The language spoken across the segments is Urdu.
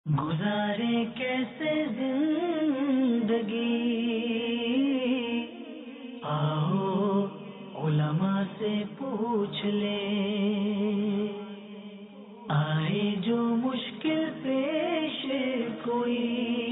گزارے کیسے زندگی، آؤ علماء سے پوچھ لیں، آئے جو مشکل پیش کوئی،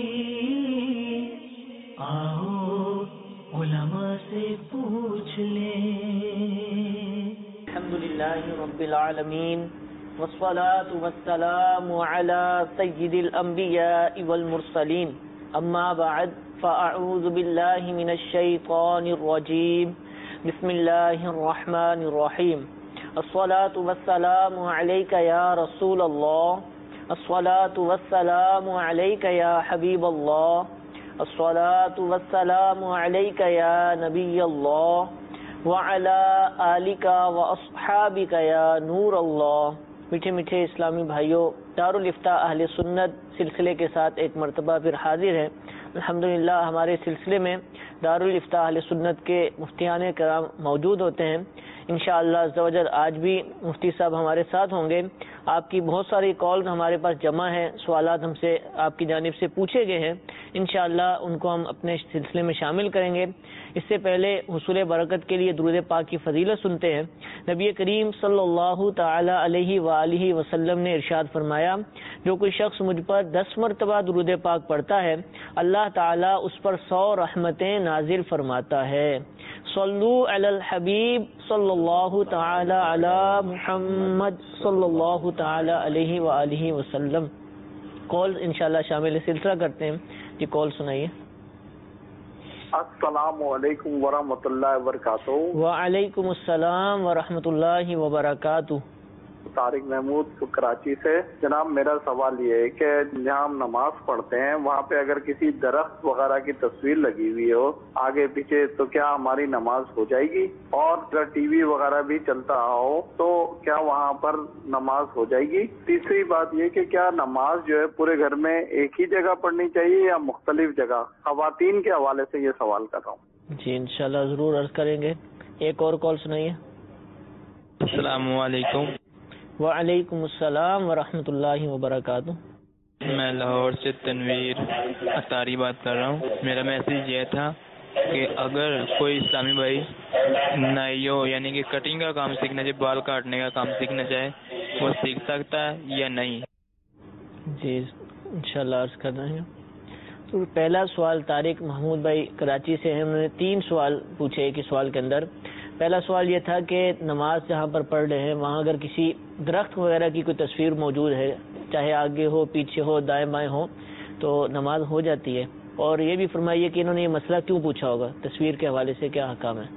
آؤ علماء سے پوچھ لیں۔ الحمدللہ رب العالمین والصلاة والسلام على سید الانبیاء والمرسلین، اما بعد فاعوذ باللہ من الشیطان الرجیم، بسم اللہ الرحمن الرحیم۔ الصلاة والسلام علیک یا رسول اللہ، الصلاة والسلام علیک یا حبیب اللہ، الصلاة والسلام علیک یا نبی اللہ، وعلی آلک واصحابک یا نور اللہ۔ میٹھے میٹھے اسلامی بھائیوں، دارالفتاء اہل سنت سلسلے کے ساتھ ایک مرتبہ پھر حاضر ہے۔ الحمدللہ ہمارے سلسلے میں دارالفتاء اہل سنت کے مفتیان کرام موجود ہوتے ہیں۔ انشاءاللہ عز و جل آج بھی مفتی صاحب ہمارے ساتھ ہوں گے۔ آپ کی بہت ساری کالز ہمارے پاس جمع ہیں، سوالات ہم سے آپ کی جانب سے پوچھے گئے ہیں، انشاءاللہ ان کو ہم اپنے سلسلے میں شامل کریں گے۔ اس سے پہلے حصول برکت کے لیے درود پاک کی فضیلت سنتے ہیں۔ نبی کریم صلی اللہ تعالی علیہ وآلہ وسلم نے ارشاد فرمایا، جو کوئی شخص مجھ پر 10 مرتبہ درود پاک پڑھتا ہے، اللہ تعالیٰ اس پر 100 رحمتیں نازل فرماتا ہے۔ صلو علی الحبیب صلی اللہ تعالی علی محمد صلی اللہ تعالی علیہ وآلہ وسلم۔ کال انشاءاللہ شامل سلسلہ کرتے ہیں۔ جی کال سنائیے۔ السلام علیکم ورحمۃ اللہ وبرکاتہ۔ وعلیکم السلام ورحمۃ اللہ وبرکاتہ۔ طارق محمود کراچی سے۔ جناب میرا سوال یہ ہے کہ جہاں ہم نماز پڑھتے ہیں وہاں پہ اگر کسی درخت وغیرہ کی تصویر لگی ہوئی ہو آگے پیچھے تو کیا ہماری نماز ہو جائے گی؟ اور اگر ٹی وی وغیرہ بھی چلتا ہو تو کیا وہاں پر نماز ہو جائے گی؟ تیسری بات یہ کہ کیا نماز جو ہے پورے گھر میں ایک ہی جگہ پڑھنی چاہیے یا مختلف جگہ؟ خواتین کے حوالے سے یہ سوال کر رہا ہوں۔ جی انشاءاللہ ضرور عرض کریں گے۔ ایک اور کال سنائیے۔ السلام علیکم۔ وعلیکم السلام ورحمۃ اللہ وبرکاتہ۔ میں لاہور سے تنویر اطاری بات کر رہا ہوں۔ میرا میسیج یہ تھا کہ اگر کوئی اسلامی بھائی نائیو یعنی کہ کٹنگ کا کام سیکھنا چاہے، بال کاٹنے کا کام سیکھنا چاہے، وہ سیکھ سکتا ہے یا نہیں؟ جی انشاءاللہ عرض کر رہے ہیں۔ تو پہلا سوال طارق محمود بھائی کراچی سے ہیں، انہوں نے 3 سوال پوچھے ایک ہی سوال کے اندر۔ پہلا سوال یہ تھا کہ نماز جہاں پر پڑھ رہے ہیں وہاں اگر کسی درخت وغیرہ کی کوئی تصویر موجود ہے، چاہے آگے ہو پیچھے ہو دائیں بائیں ہو، تو نماز ہو جاتی ہے؟ اور یہ بھی فرمائیے کہ انہوں نے یہ مسئلہ کیوں پوچھا ہوگا، تصویر کے حوالے سے کیا احکام ہے؟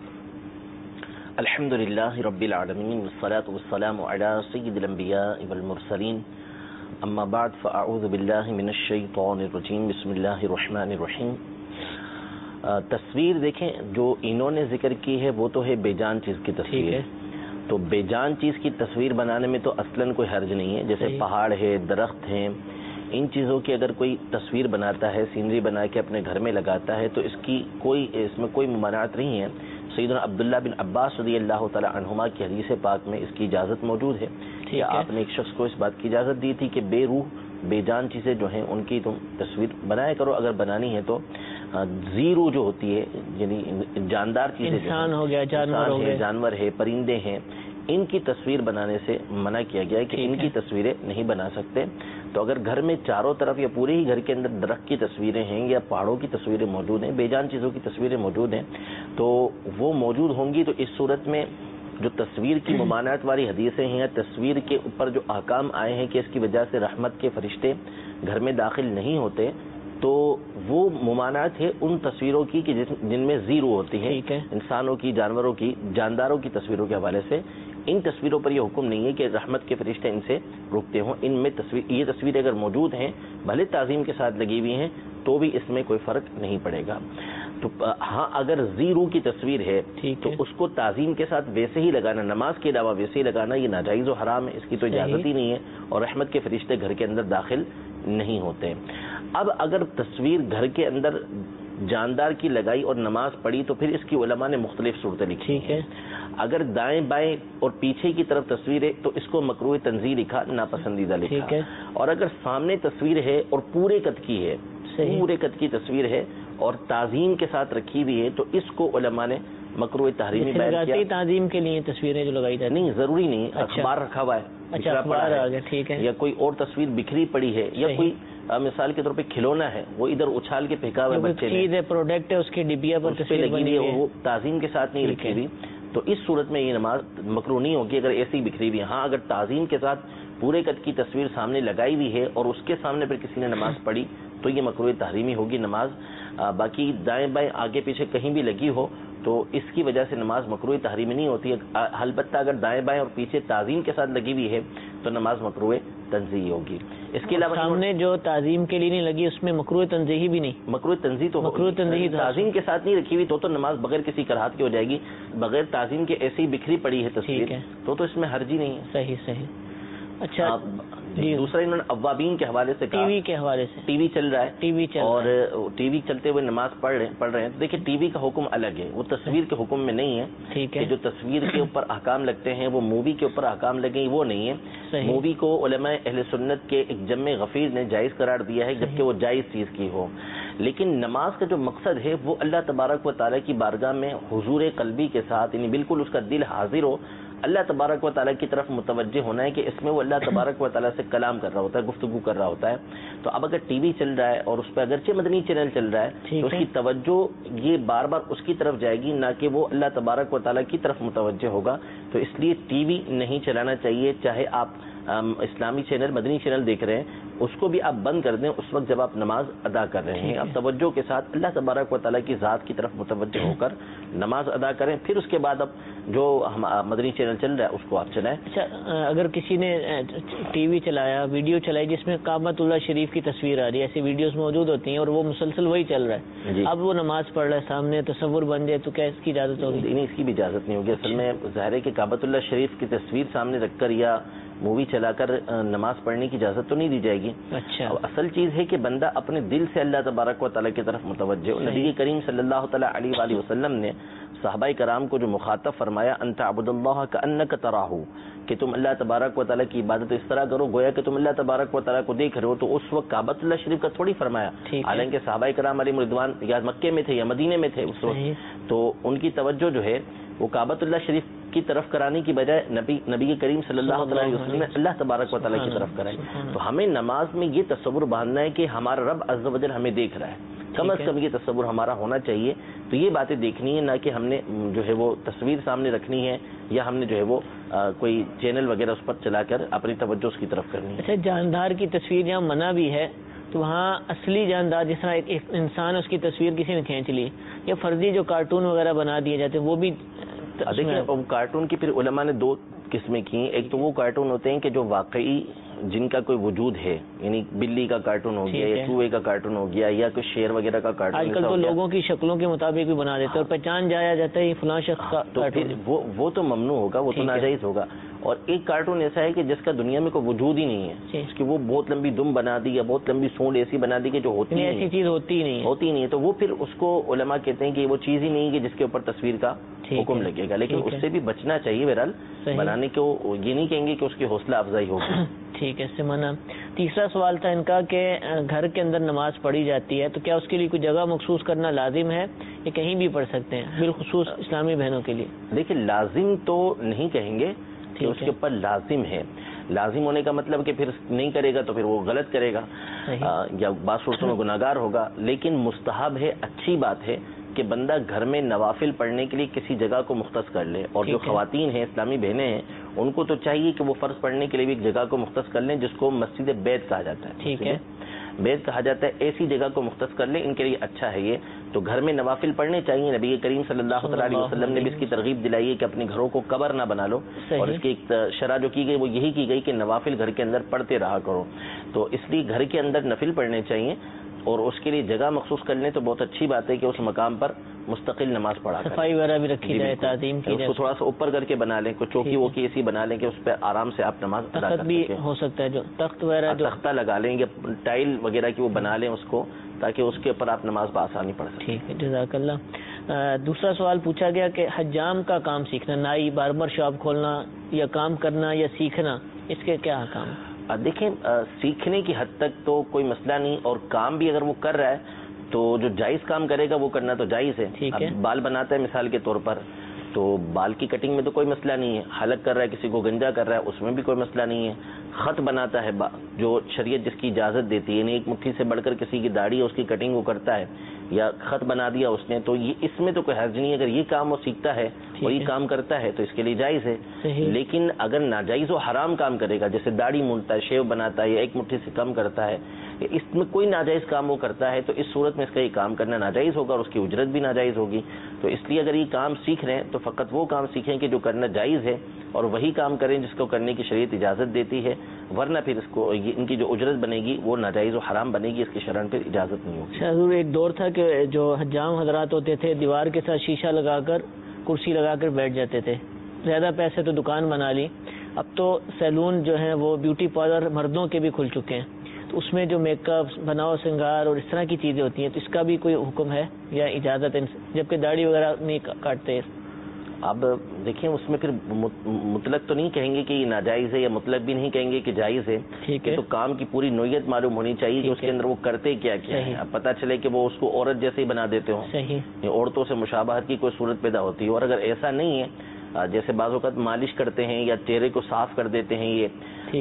الحمدللہ رب العالمین والصلاة والسلام علی سید الانبیاء والمرسلین، اما بعد فاعوذ باللہ من الشیطان الرجیم، بسم اللہ الرحمن الرحیم۔ تصویر دیکھیں جو انہوں نے ذکر کی ہے وہ تو ہے بے جان چیز کی تصویر ہے، تو بے جان چیز کی تصویر بنانے میں تو اصلاً کوئی حرج نہیں ہے، جیسے پہاڑ ہے، درخت ہیں، ان چیزوں کی اگر کوئی تصویر بناتا ہے، سینری بنا کے اپنے گھر میں لگاتا ہے تو اس میں کوئی ممانعت نہیں ہے۔ سیدنا عبداللہ بن عباس رضی اللہ تعالی عنہما کی حدیث پاک میں اس کی اجازت موجود ہے کہ آپ نے ایک شخص کو اس بات کی اجازت دی تھی کہ بے روح بے جان چیزیں جو ہیں ان کی تم تصویر بنایا کرو، اگر بنانی ہے تو زیرو جو ہوتی ہے یعنی جاندار چیزیں، انسان ہو گیا، جانور ہے، پرندے ہیں، ان کی تصویر بنانے سے منع کیا گیا ہے کہ ان کی تصویریں نہیں بنا سکتے۔ تو اگر گھر میں چاروں طرف یا پورے ہی گھر کے اندر درخت کی تصویریں ہیں یا پہاڑوں کی تصویریں موجود ہیں، بے جان چیزوں کی تصویریں موجود ہیں، تو وہ موجود ہوں گی تو اس صورت میں جو تصویر کی ممانعت والی حدیثیں ہیں یا تصویر کے اوپر جو احکام آئے ہیں کہ اس کی وجہ سے رحمت کے فرشتے گھر میں داخل نہیں ہوتے، تو وہ ممانعت ہے ان تصویروں کی کہ جن میں زیرو ہوتی ہے، انسانوں کی، جانوروں کی، جانداروں کی تصویروں کے حوالے سے ان تصویروں پر یہ حکم نہیں ہے کہ رحمت کے فرشتے ان سے رکتے ہوں۔ ان میں یہ تصویریں اگر موجود ہیں بھلے تعظیم کے ساتھ لگی ہوئی ہیں تو بھی اس میں کوئی فرق نہیں پڑے گا۔ تو ہاں اگر زیرو کی تصویر ہے تو اس کو تعظیم کے ساتھ ویسے ہی لگانا، نماز کے علاوہ ویسے ہی لگانا یہ ناجائز و حرام ہے، اس کی تو اجازت ہی نہیں ہے، اور رحمت کے فرشتے گھر کے اندر داخل نہیں ہوتے۔ اب اگر تصویر گھر کے اندر جاندار کی لگائی اور نماز پڑھی تو پھر اس کی علماء نے مختلف صورتیں لکھی. ٹھیک ہے. اگر دائیں بائیں اور پیچھے کی طرف تصویر ہے تو اس کو مکروہ تنزیہ لکھا, ناپسندیدہ لکھا. ٹھیک ہے. اور اگر سامنے تصویر ہے اور پورے قد کی ہے, پورے قد کی تصویر ہے اور تعظیم کے ساتھ رکھی ہوئی ہے تو اس کو علماء نے مکروہ تحریمی بیان کیا. تعظیم کے لیے تصویریں جو لگائی جاتی نہیں, ضروری نہیں, اخبار رکھا ہوا ہے, اچھا اخبار آ گیا, ٹھیک ہے, یا کوئی اور تصویر بکھری پڑی ہے, یا کوئی مثال کے طور پہ کھلونا ہے وہ ادھر اچھال کے پھینکا ہوا ہے بچے نے, پروڈکٹ ہے اس کے ڈبیا پر تصویر لگی ہوئی ہے, وہ تعظیم کے ساتھ نہیں رکھی ہوئی, تو اس صورت میں یہ نماز مکروہ نہیں ہوگی اگر ایسی بکھری ہوئی. ہاں اگر تعظیم کے ساتھ پورے قد کی تصویر سامنے لگائی ہوئی ہے اور اس کے سامنے پھر کسی نے نماز پڑھی تو یہ مکروہ تحریمی ہوگی نماز. باقی دائیں بائیں آگے پیچھے کہیں بھی لگی ہو تو اس کی وجہ سے نماز مکروہ تحریمی نہیں ہوتی. البتہ اگر دائیں بائیں اور پیچھے تعظیم کے ساتھ لگی ہوئی ہے تو نماز مکروہ تنزیہی ہوگی. اس کے علاوہ سامنے جو تعظیم کے لیے نہیں لگی اس میں مکروہ تنزیہی بھی نہیں, مکروہ تنزیہ تو مکروہ تنزیہی تعظیم کے ساتھ نہیں رکھی ہوئی تو نماز بغیر کسی کراہت کی ہو جائے گی. بغیر تعظیم کے ایسی بکھری پڑی ہے تصویر تو اس میں حرج ہی نہیں ہے. صحیح. اچھا دوسرا انہوں نے اوابین کے حوالے سے کہا, ٹی وی کے حوالے سے, ٹی وی چل رہا ہے اور ٹی وی چلتے ہوئے نماز پڑھ رہے ہیں تو دیکھیں ٹی وی کا حکم الگ ہے, وہ تصویر کے حکم میں نہیں ہے. ٹھیک ہے. جو تصویر کے اوپر احکام لگتے ہیں وہ مووی کے اوپر احکام لگیں وہ نہیں ہے. مووی کو علماء اہل سنت کے ایک جمع غفیر نے جائز قرار دیا ہے جبکہ وہ جائز چیز کی ہو. لیکن نماز کا جو مقصد ہے وہ اللہ تبارک و تعالیٰ کی بارگاہ میں حضور قلبی کے ساتھ, یعنی بالکل اس کا دل حاضر ہو, اللہ تبارک و تعالیٰ کی طرف متوجہ ہونا ہے کہ اس میں وہ اللہ تبارک و تعالیٰ سے کلام کر رہا ہوتا ہے, گفتگو کر رہا ہوتا ہے. تو اب اگر ٹی وی چل رہا ہے اور اس پہ اگرچہ مدنی چینل چل رہا ہے تو اس کی توجہ یہ بار بار اس کی طرف جائے گی, نہ کہ وہ اللہ تبارک و تعالیٰ کی طرف متوجہ ہوگا. تو اس لیے ٹی وی نہیں چلانا چاہیے, چاہے آپ اسلامی چینل مدنی چینل دیکھ رہے ہیں اس کو بھی آپ بند کر دیں اس وقت جب آپ نماز ادا کر رہے ہیں. آپ توجہ کے ساتھ اللہ تبارک و تعالیٰ کی ذات کی طرف متوجہ ہو کر نماز ادا کریں, پھر اس کے بعد اب جو مدنی چینل چل رہا ہے اس کو آپ چلائیں. اچھا, اگر کسی نے ٹی وی چلایا, ویڈیو چلائی جس میں کعبۃ اللہ شریف کی تصویر آ رہی ہے, ایسی ویڈیوز موجود ہوتی ہیں اور وہ مسلسل وہی چل رہا ہے, اب وہ نماز پڑھ رہا ہے سامنے تصور بن جائے تو کیا اس کی اجازت ہوگی؟ نہیں, اس کی بھی اجازت نہیں ہوگی. اصل میں ظاہر ہے کہ کعبۃ اللہ شریف کی تصویر سامنے رکھ کر یا مووی چلا کر نماز پڑھنے کی اجازت تو نہیں دی جائے گی. اچھا, اصل چیز ہے کہ بندہ اپنے دل سے اللہ تبارک و تعالیٰ کی طرف متوجہ ہو. نبی کریم صلی اللہ تعالیٰ علیہ وآلہ وسلم نے صحابہ کرام کو جو مخاطب فرمایا, ان تعبد اللہ کأنک تراہ, کہ تم اللہ تبارک و تعالیٰ کی عبادت اس طرح کرو گویا کہ تم اللہ تبارک و تعالیٰ کو دیکھ رہے ہو. تو اس وقت کعبۃ اللہ شریف کا تھوڑی فرمایا, حالانکہ صحابہ کرام علیہ رضوان یا مکے میں تھے یا مدینے میں تھے اس وقت, تو ان کی توجہ جو ہے وہ کعبۃ اللہ شریف کی طرف کرانے کی بجائے نبی کریم صلی اللہ علیہ وسلم نے اللہ تبارک و تعالیٰ کی طرف کرائی. تو ہمیں نماز میں یہ تصور باندھنا ہے کہ ہمارا رب عز و جل ہمیں دیکھ رہا ہے, کم از کم یہ تصور ہمارا ہونا چاہیے. تو یہ باتیں دیکھنی ہے, نہ کہ ہم نے جو ہے وہ تصویر سامنے رکھنی ہے یا ہم نے جو ہے وہ کوئی چینل وغیرہ اس پر چلا کر اپنی توجہ اس کی طرف کرنی ہے. اچھا, جاندار کی تصویر جہاں منع بھی ہے تو وہاں اصلی جاندار جس طرح ایک انسان اس کی تصویر کسی نے کھینچ لی, یا فرضی جو کارٹون وغیرہ بنا دیے جاتے ہیں وہ بھی دیکھیں کارٹون کی پھر علماء نے دو قسمیں کی. ایک تو وہ کارٹون ہوتے ہیں کہ جو واقعی جن کا کوئی وجود ہے, یعنی بلی کا کارٹون ہو گیا یا چوہے کا کارٹون ہو گیا یا کوئی شیر وغیرہ کا کارٹون. آج کل تو لوگوں کی شکلوں کے مطابق بھی بنا دیتے ہیں اور پہچان جایا جاتا ہے فلاں شخص کا, تو پھر وہ تو ممنوع ہوگا, وہ تو ناجائز ہوگا. اور ایک کارٹون ایسا ہے کہ جس کا دنیا میں کوئی وجود ہی نہیں ہے, اس کی وہ بہت لمبی دم بنا دی یا بہت لمبی سونڈ ایسی بنا دی کہ جو ہوتی نہیں, ایسی چیز ہوتی نہیں ہے, تو وہ پھر اس کو علماء کہتے ہیں کہ وہ چیز ہی نہیں ہے جس کے اوپر تصویر کا حکم لگے گا. لیکن اس سے بھی بچنا چاہیے بہرحال, بنانے کو یہ نہیں کہیں گے کہ اس کی حوصلہ افزائی ہوگی. ٹھیک ہے, اس سے منع. تیسرا سوال تھا ان کا کہ گھر کے اندر نماز پڑھی جاتی ہے تو کیا اس کے لیے کوئی جگہ مخصوص کرنا لازم ہے یا کہیں بھی پڑھ سکتے ہیں, بالخصوص اسلامی بہنوں کے لیے؟ دیکھیں لازم تو نہیں کہیں گے کہ اس کے اوپر لازم ہے. لازم ہونے کا مطلب کہ پھر نہیں کرے گا تو پھر وہ غلط کرے گا یا بعض صورتوں میں گناہگار ہوگا. لیکن مستحب ہے, اچھی بات ہے کہ بندہ گھر میں نوافل پڑھنے کے لیے کسی جگہ کو مختص کر لے. اور جو خواتین ہیں, اسلامی بہنیں ہیں, ان کو تو چاہیے کہ وہ فرض پڑھنے کے لیے بھی ایک جگہ کو مختص کر لیں جس کو مسجد بیت کہا جاتا ہے. ٹھیک ہے, بیت کہا جاتا ہے, ایسی جگہ کو مختص کر لیں, ان کے لیے اچھا ہے یہ. تو گھر میں نوافل پڑھنے چاہیے. نبی کریم صلی اللہ علیہ وسلم نے بھی اس کی ترغیب دلائی ہے کہ اپنے گھروں کو قبر نہ بنا لو, اور اس کی ایک شرح جو کی گئی وہ یہی کی گئی کہ نوافل گھر کے اندر پڑھتے رہا کرو. تو اس لیے گھر کے اندر نفل پڑھنے چاہیے, اور اس کے لیے جگہ مخصوص کر لیں تو بہت اچھی بات ہے کہ اس مقام پر مستقل نماز پڑھا, صفائی وغیرہ بھی رکھی جائے, تعظیم کی جائے, اس کو تھوڑا سا اوپر کر کے بنا لیں, کوئی چوکی ووکی ایسی بنا لیں کہ اس پہ آرام سے آپ نماز ادا کر سکیں. بھی ہو سکتا ہے جو تخت وغیرہ, تختہ لگا لیں یا ٹائل وغیرہ کی وہ بنا لیں اس کو, تاکہ اس کے اوپر آپ نماز بآسانی پڑھ سکیں. ٹھیک ہے، جزاک اللہ. دوسرا سوال پوچھا گیا کہ حجام کا کام سیکھنا، نائی باربر شاپ کھولنا یا کام کرنا یا سیکھنا، اس کے کیا حکام ہے؟ دیکھیں سیکھنے کی حد تک تو کوئی مسئلہ نہیں، اور کام بھی اگر وہ کر رہا ہے تو جو جائز کام کرے گا وہ کرنا تو جائز ہے. ٹھیک ہے. بال بناتا ہے مثال کے طور پر، تو بال کی کٹنگ میں تو کوئی مسئلہ نہیں ہے. حلق کر رہا ہے، کسی کو گنجا کر رہا ہے، اس میں بھی کوئی مسئلہ نہیں ہے. خط بناتا ہے جو شریعت جس کی اجازت دیتی ہے، یعنی ایک مٹھی سے بڑھ کر کسی کی داڑھی ہے اس کی کٹنگ وہ کرتا ہے یا خط بنا دیا اس نے، تو یہ اس میں تو کوئی حرج نہیں ہے. اگر یہ کام وہ سیکھتا ہے اور یہ کام کرتا ہے تو اس کے لیے جائز ہے. لیکن اگر ناجائز و حرام کام کرے گا، جیسے داڑھی مونڈتا ہے، شیو بناتا ہے یا ایک مٹھی سے کم کرتا ہے، اس میں کوئی ناجائز کام وہ کرتا ہے، تو اس صورت میں اس کا یہ کام کرنا ناجائز ہوگا اور اس کی اجرت بھی ناجائز ہوگی. تو اس لیے اگر یہ کام سیکھ رہے ہیں تو فقط وہ کام سیکھیں کہ جو کرنا جائز ہے، اور وہی کام کریں جس کو کرنے کی شریعت اجازت دیتی ہے، ورنہ پھر اس کو ان کی جو اجرت بنے گی وہ ناجائز و حرام بنے گی، اس کی شرعاً پھر اجازت نہیں ہوگی. حضور ایک دور تھا کہ جو حجام حضرات ہوتے تھے دیوار کے ساتھ شیشہ لگا کر کرسی لگا کر بیٹھ جاتے تھے، زیادہ پیسے تو دکان بنا لی. اب تو سیلون جو ہیں وہ بیوٹی پارلر مردوں کے بھی کھل چکے ہیں، تو اس میں جو میک اپ، بناؤ سنگار اور اس طرح کی چیزیں ہوتی ہیں، تو اس کا بھی کوئی حکم ہے یا اجازت ہے؟ جبکہ داڑھی وغیرہ نہیں کاٹتے. اب دیکھیں اس میں پھر مطلق تو نہیں کہیں گے کہ یہ ناجائز ہے، یا مطلق بھی نہیں کہیں گے کہ جائز ہے. ٹھیک ہے. تو کام کی پوری نوعیت معلوم ہونی چاہیے کہ اس کے اندر وہ کرتے کیا ہے. اب پتہ چلے کہ وہ اس کو عورت جیسے ہی بنا دیتے ہوں، صحیح، عورتوں سے مشابہت کی کوئی صورت پیدا ہوتی ہے. اور اگر ایسا نہیں ہے، جیسے بعض اوقات مالش کرتے ہیں یا چہرے کو صاف کر دیتے ہیں یہ،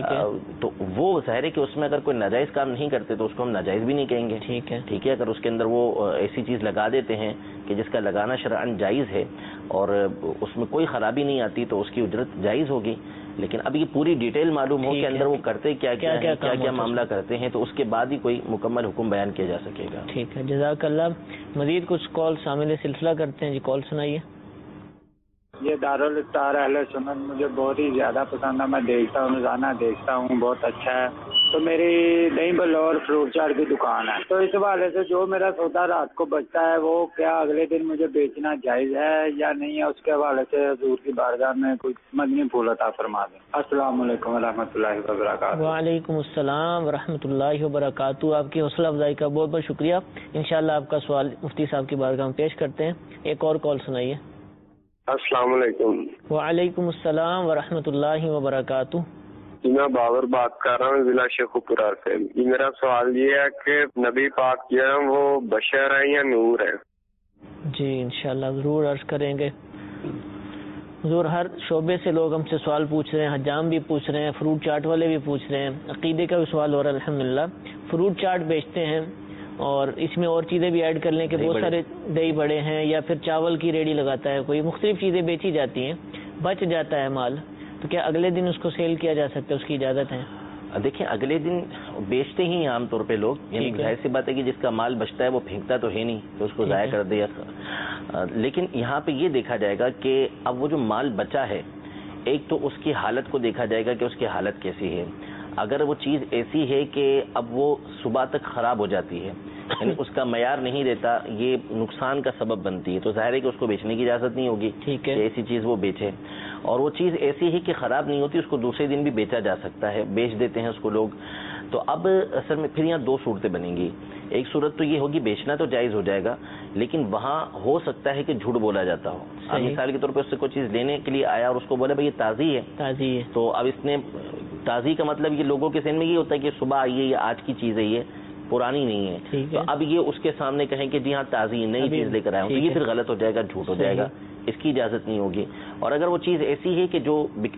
تو وہ ظاہر ہے کہ اس میں اگر کوئی ناجائز کام نہیں کرتے تو اس کو ہم ناجائز بھی نہیں کہیں گے. ٹھیک ہے. ٹھیک ہے. اگر اس کے اندر وہ ایسی چیز لگا دیتے ہیں کہ جس کا لگانا شرعاً جائز ہے اور اس میں کوئی خرابی نہیں آتی تو اس کی اجرت جائز ہوگی. لیکن اب یہ پوری ڈیٹیل معلوم ہو کہ اندر وہ کرتے کیا کیا معاملہ کرتے ہیں، تو اس کے بعد ہی کوئی مکمل حکم بیان کیا جا سکے گا. ٹھیک ہے، جزاک اللہ. مزید کچھ کال شامل سلسلہ کرتے ہیں. جی کال سنائیے. یہ دارالافطار اہل سنت مجھے بہت ہی زیادہ پسند ہے، میں دیکھتا ہوں، روزانہ دیکھتا ہوں، بہت اچھا ہے. تو میری دہی بل اور فروٹ چاٹ کی دکان ہے، تو اس حوالے سے جو میرا سودا رات کو بچتا ہے وہ کیا اگلے دن مجھے بیچنا جائز ہے یا نہیں ہے؟ اس کے حوالے سے حضور کی بارگاہ میں کوئی مدنی پھول عطا فرما دیں. السلام علیکم ورحمۃ اللہ وبرکاتہ. وعلیکم السلام ورحمۃ اللہ وبرکاتہ. آپ کی حوصلہ افزائی کا بہت بہت شکریہ. انشاءاللہ آپ کا سوال مفتی صاحب کی بارگاہ میں پیش کرتے ہیں. ایک اور کال سنائیے. السلام علیکم. وعلیکم السلام ورحمۃ اللہ وبرکاتہ. میں باور بات کر رہا ہوں ضلع شیخوپورہ سے. میرا سوال یہ ہے کہ نبی پاک جو ہے وہ بشر ہے یا نور ہے؟ جی انشاءاللہ ضرور عرض کریں گے. حضور ہر شعبے سے لوگ ہم سے سوال پوچھ رہے ہیں، حجام بھی پوچھ رہے ہیں، فروٹ چاٹ والے بھی پوچھ رہے ہیں، عقیدے کا بھی سوال ہو رہا ہے. الحمدللہ فروٹ چاٹ بیچتے ہیں اور اس میں اور چیزیں بھی ایڈ کر لیں کہ بہت سارے دہی بڑے ہیں، یا پھر چاول کی ریڑھی لگاتا ہے کوئی، مختلف چیزیں بیچی جاتی ہیں، بچ جاتا ہے مال، تو کیا اگلے دن اس کو سیل کیا جا سکتا ہے؟ اس کی اجازت ہے؟ دیکھیں اگلے دن بیچتے ہی عام طور پہ لوگ، یعنی ظاہر سی بات ہے کہ جس کا مال بچتا ہے وہ پھینکتا تو ہے نہیں تو اس کو ضائع کر دیا. لیکن یہاں پہ یہ دیکھا جائے گا کہ اب وہ جو مال بچا ہے، ایک تو اس کی حالت کو دیکھا جائے گا کہ اس کی حالت کیسی ہے. اگر وہ چیز ایسی ہے کہ اب وہ صبح تک خراب ہو جاتی ہے، یعنی اس کا معیار نہیں رہتا، یہ نقصان کا سبب بنتی ہے، تو ظاہر ہے کہ اس کو بیچنے کی اجازت نہیں ہوگی کہ ایسی چیز وہ بیچے. اور وہ چیز ایسی ہے کہ خراب نہیں ہوتی، اس کو دوسرے دن بھی بیچا جا سکتا ہے، بیچ دیتے ہیں اس کو لوگ. تو اب اصل میں پھر یہاں دو صورتیں بنیں گی. ایک صورت تو یہ ہوگی بیچنا تو جائز ہو جائے گا، لیکن وہاں ہو سکتا ہے کہ جھوٹ بولا جاتا ہو. اب مثال کے طور پہ اس سے کوئی چیز لینے کے لیے آیا اور اس کو بولا بھائی یہ تازی ہے، تو اب اس نے تازی کا مطلب یہ لوگوں کے ذہن میں یہ ہوتا ہے کہ صبح آئی ہے یا آج کی چیز ہے، یہ پرانی نہیں ہے. تو اب یہ اس کے سامنے کہیں کہ جی ہاں تازی نئی چیز لے کر آیا ہوں، تو یہ پھر غلط ہو جائے گا، جھوٹ ہو جائے گا، اس کی اجازت نہیں ہوگی. اور اگر وہ چیز ایسی ہے کہ جو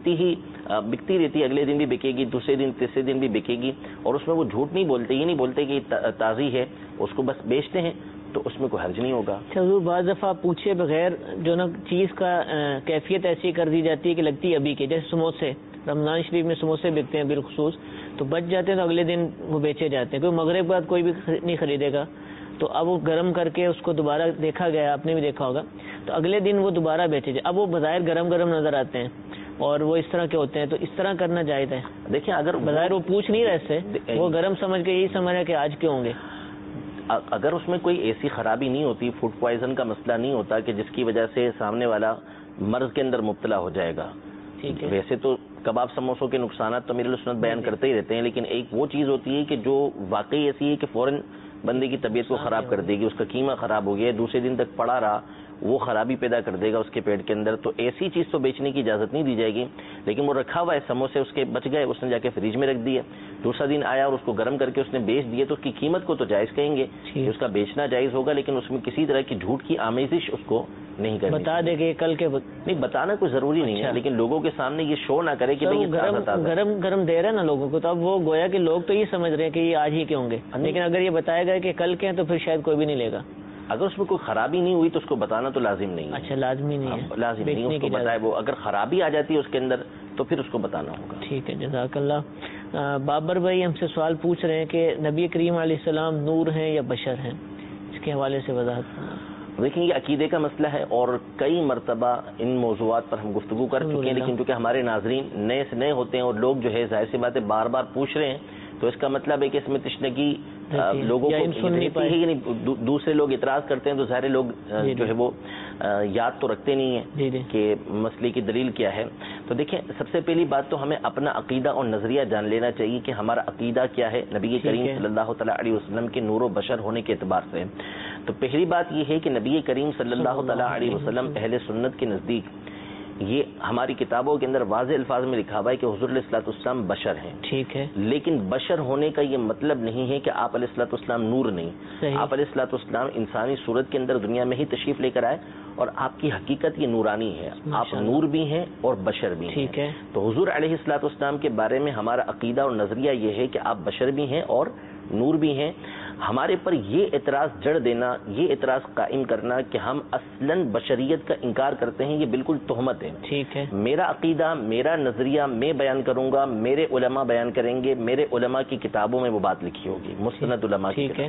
بکتی رہتی ہے، اگلے دن بھی بکے گی، دوسرے دن تیسرے دن بھی بکے گی، اور اس میں وہ جھوٹ نہیں بولتے، یہ نہیں بولتے کہ تازی ہے، اس کو بس بیچتے ہیں، تو اس میں کوئی حرج نہیں ہوگا. حضور بعض دفعہ پوچھے بغیر جو نا چیز کا کیفیت ایسی کر دی جاتی ہے کہ لگتی ہے ابھی کے، جیسے سموسے، رمضان شریف میں سموسے بکتے ہیں بالخصوص، تو بچ جاتے ہیں تو اگلے دن وہ بیچے جاتے ہیں. کوئی مغرب بعد کوئی بھی نہیں خریدے گا، تو اب وہ گرم کر کے اس کو دوبارہ دیکھا گیا، آپ نے بھی دیکھا ہوگا، تو اگلے دن وہ دوبارہ بیچے جائے. اب وہ بظاہر گرم نظر آتے ہیں اور وہ اس طرح کے ہوتے ہیں، تو اس طرح کرنا جائز ہے؟ دیکھیں اگر بظاہر وہ پوچھ نہیں رہے سے، وہ گرم سمجھ کے یہی سمجھ رہے کہ آج کے ہوں گے. اگر اس میں کوئی ایسی خرابی نہیں ہوتی، فوڈ پوائزن کا مسئلہ نہیں ہوتا کہ جس کی وجہ سے سامنے والا مرض کے اندر مبتلا ہو جائے گا. ویسے تو کباب سموسوں کے نقصانات تو میرے سنت بیان کرتے ہی رہتے ہیں، لیکن ایک وہ چیز ہوتی ہے کہ جو واقعی ایسی ہے کہ فوراً بندے کی طبیعت کو خراب کر دے گی، اس کا قیمہ خراب ہو گیا، دوسرے دن تک پڑا رہا، وہ خرابی پیدا کر دے گا اس کے پیٹ کے اندر، تو ایسی چیز تو بیچنے کی اجازت نہیں دی جائے گی. لیکن وہ رکھا ہوا ہے، سموسے اس کے بچ گئے، اس نے جا کے فریج میں رکھ دیے، دوسرا دن آیا اور اس کو گرم کر کے اس نے بیچ دیے، تو اس کی قیمت کو تو جائز کہیں گے، اس کا بیچنا جائز ہوگا، لیکن اس میں کسی طرح کی جھوٹ کی آمیزش اس کو نہیں کرنی. بتا دے کہ کل کے نہیں بتانا کوئی ضروری نہیں ہے، لیکن لوگوں کے سامنے یہ شو نہ کرے کہ گرم دے رہے ہیں نا لوگوں کو، تو اب وہ گویا کہ لوگ تو یہ سمجھ رہے ہیں کہ یہ آج ہی کے ہوں گے، لیکن اگر یہ بتایا گیا کہ کل کے ہیں تو پھر شاید کوئی بھی نہیں لے گا. اگر اس میں کوئی خرابی نہیں ہوئی تو اس کو بتانا تو لازم نہیں ہے. اچھا لازمی نہیں ہے، لازم نہیں اس کو بتائے. وہ اگر خرابی آ جاتی ہے اس کے اندر تو پھر اس کو بتانا ہوگا. ٹھیک ہے، جزاک اللہ. بابر بھائی ہم سے سوال پوچھ رہے ہیں کہ نبی کریم علیہ السلام نور ہیں یا بشر ہیں، اس کے حوالے سے وضاحت کرنا. دیکھیں یہ عقیدے کا مسئلہ ہے اور کئی مرتبہ ان موضوعات پر ہم گفتگو کر چکے ہیں، لیکن چونکہ ہمارے ناظرین نئے سے نئے ہوتے ہیں اور لوگ جو ہے ظاہر سی بات ہے بار بار پوچھ رہے ہیں، تو اس کا مطلب ہے کہ اس میں تشنگی لوگوں کو دوسرے لوگ اعتراض کرتے ہیں، تو ظاہر لوگ جو ہے وہ یاد تو رکھتے نہیں ہیں کہ مسئلے کی دلیل کیا ہے. تو دیکھیں سب سے پہلی بات تو ہمیں اپنا عقیدہ اور نظریہ جان لینا چاہیے کہ ہمارا عقیدہ کیا ہے نبی کریم صلی اللہ تعالیٰ علیہ وسلم کے نور و بشر ہونے کے اعتبار سے. تو پہلی بات یہ ہے کہ نبی کریم صلی اللہ تعالیٰ علیہ وسلم اہل سنت کے نزدیک یہ ہماری کتابوں کے اندر واضح الفاظ میں لکھا ہوا ہے کہ حضور علیہ الصلوۃ والسلام بشر ہیں. ٹھیک ہے، لیکن بشر ہونے کا یہ مطلب نہیں ہے کہ آپ علیہ الصلوۃ والسلام نور نہیں. آپ علیہ الصلوۃ والسلام انسانی صورت کے اندر دنیا میں ہی تشریف لے کر آئے اور آپ کی حقیقت یہ نورانی ہے، آپ نور بھی ہیں اور بشر بھی ہیں. ٹھیک ہے، تو حضور علیہ الصلوۃ والسلام کے بارے میں ہمارا عقیدہ اور نظریہ یہ ہے کہ آپ بشر بھی ہیں اور نور بھی ہیں. ہمارے پر یہ اعتراض جڑ دینا، یہ اعتراض قائم کرنا کہ ہم اصلاً بشریت کا انکار کرتے ہیں، یہ بالکل تہمت ہے. ٹھیک ہے، میرا عقیدہ، میرا نظریہ میں بیان کروں گا، میرے علماء بیان کریں گے، میرے علماء کی کتابوں میں وہ بات لکھی ہوگی، مستند علماء کی. ٹھیک ہے،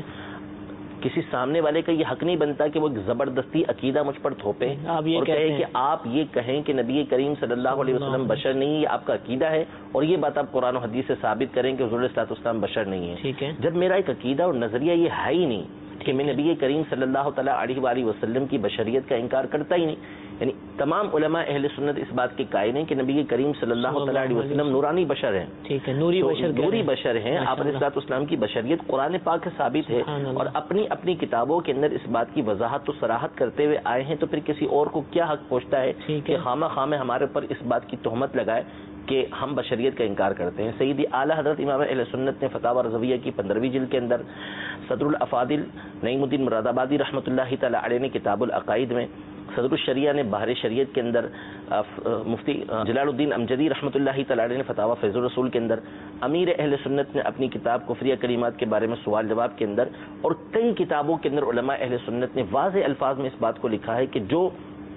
کسی سامنے والے کا یہ حق نہیں بنتا کہ وہ زبردستی عقیدہ مجھ پر تھوپے اور کہے کہ آپ یہ کہیں کہ نبی کریم صلی اللہ علیہ وسلم بشر نہیں، یہ آپ کا عقیدہ ہے، اور یہ بات آپ قرآن و حدیث سے ثابت کریں کہ حضور علیہ الصلوۃ والسلام بشر نہیں ہے. ٹھیک ہے، جب میرا ایک عقیدہ اور نظریہ یہ ہے ہی نہیں کہ میں نبی کریم صلی اللہ تعالیٰ علیہ وآلہ وسلم کی بشریت کا انکار کرتا ہی نہیں. یعنی تمام علماء اہل سنت اس بات کے قائل ہیں کہ نبی کریم صلی اللہ تعالیٰ علیہ وسلم نورانی بشر ہیں. ٹھیک ہے، نوری بشر ہیں. آپ علیہ الصلوۃ والسلام کی بشریت قرآن پاک سے ثابت ہے اور اپنی اپنی کتابوں کے اندر اس بات کی وضاحت تو صراحت کرتے ہوئے آئے ہیں. تو پھر کسی اور کو کیا حق پہنچتا ہے کہ خامہ خامہ ہمارے اوپر اس بات کی تہمت لگائے کہ ہم بشریت کا انکار کرتے ہیں. سیدی اعلیٰ حضرت امام اہل سنت نے فتاوی رضویہ کی 15ویں جلد کے اندر صدر الافاضل نعیم الدین مراد آبادی رحمۃ اللہ تعالی علیہ نے کتاب العقائد میں، صدر الشریعہ نے بحر شریعت کے اندر، مفتی جلال الدین امجدی رحمۃ اللہ تعالی علیہ نے فتاوی فیض الرسول کے اندر، امیر اہل سنت نے اپنی کتاب کفریہ کلمات کے بارے میں سوال جواب کے اندر، اور کئی کتابوں کے اندر علماء اہل سنت نے واضح الفاظ میں اس بات کو لکھا ہے کہ جو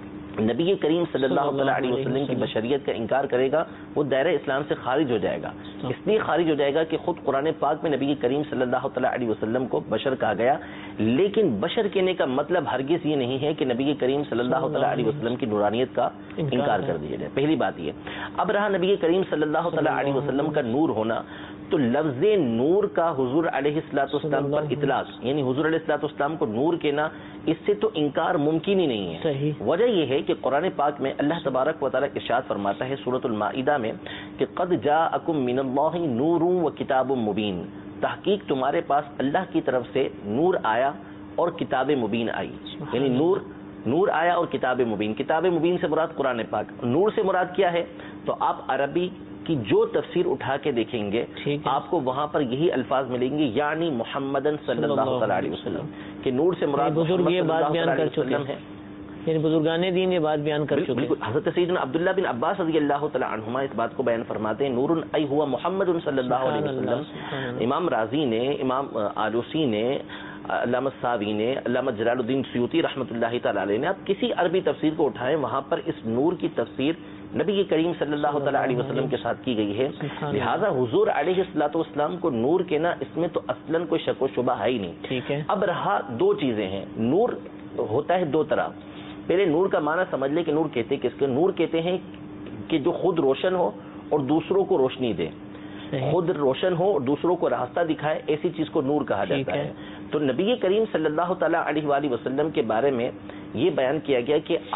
نبی کریم صلی اللہ علیہ وسلم کی بشریت کا انکار کرے گا وہ دائرہ اسلام سے خارج ہو جائے گا. اس لیے خارج ہو جائے گا کہ خود قرآن پاک میں نبی کریم صلی اللہ علیہ وسلم کو بشر کہا گیا، لیکن بشر کہنے کا مطلب ہرگز یہ نہیں ہے کہ نبی کریم صلی اللہ علیہ وسلم کی نورانیت کا انکار کر دیا جائے. پہلی بات یہ. اب رہا نبی کریم صلی اللہ علیہ وسلم کا نور ہونا، تو لفظ نور کا حضور علیہ الصلوۃ والسلام پر اطلاق، یعنی حضور علیہ الصلوۃ والسلام کو نور کہنا، اس سے تو انکار ممکن ہی نہیں ہے. صحیح. وجہ یہ ہے کہ قرآن پاک میں اللہ تبارک و تعالیٰ ارشاد فرماتا ہے سورۃ المائدہ میں کہ قد جاءکم من اللہ نور و کتاب مبین، تحقیق تمہارے پاس اللہ کی طرف سے نور آیا اور کتاب مبین آئی. یعنی نور آیا اور کتاب مبین. کتاب مبین سے مراد قرآن پاک، نور سے مراد کیا ہے؟ تو آپ عربی کی جو تفسیر اٹھا کے دیکھیں گے آپ کو وہاں پر یہی الفاظ ملیں گے، یعنی محمدن صلی اللہ علیہ وسلم، کہ نور سے مراد بزرگ یہ بات بیان کر چکے ہیں، یعنی بزرگان دین یہ بات بیان کر چکے ہیں. حضرت سیدنا عبداللہ بن عباس رضی اللہ تعالی عنہما اس بات کو بیان فرماتے ہیں، نور ای ہوا محمد صلی اللہ علیہ وسلم. امام رازی نے، امام آلوسی نے، علامہ ساوی نے، علامہ جلال الدین سیوطی رحمۃ اللہ تعالی علیہ نے، آپ کسی عربی تفسیر کو اٹھائیں وہاں پر اس نور کی تفسیر نبی کریم صلی اللہ تعالی علیہ وسلم کے ساتھ کی گئی ہے. لہذا حضور علیہ الصلوۃ والسلام کو نور کہنا، اس میں تو اصلاً کوئی شک و شبہ ہے ہی نہیں. ٹھیک ہے. اب رہا دو چیزیں ہیں. نور ہوتا ہے دو طرح. پہلے نور کا معنی سمجھ لے کہ نور کہتے کس کو؟ نور کہتے ہیں کہ جو خود روشن ہو اور دوسروں کو روشنی دے. خود روشن ہو اور دوسروں کو راستہ دکھائے، ایسی چیز کو نور کہا جاتا ہے. تو نبی کریم صلی اللہ تعالی علیہ وآلہ وسلم کے بارے میں یہ بیان کیا گیا کہ آپ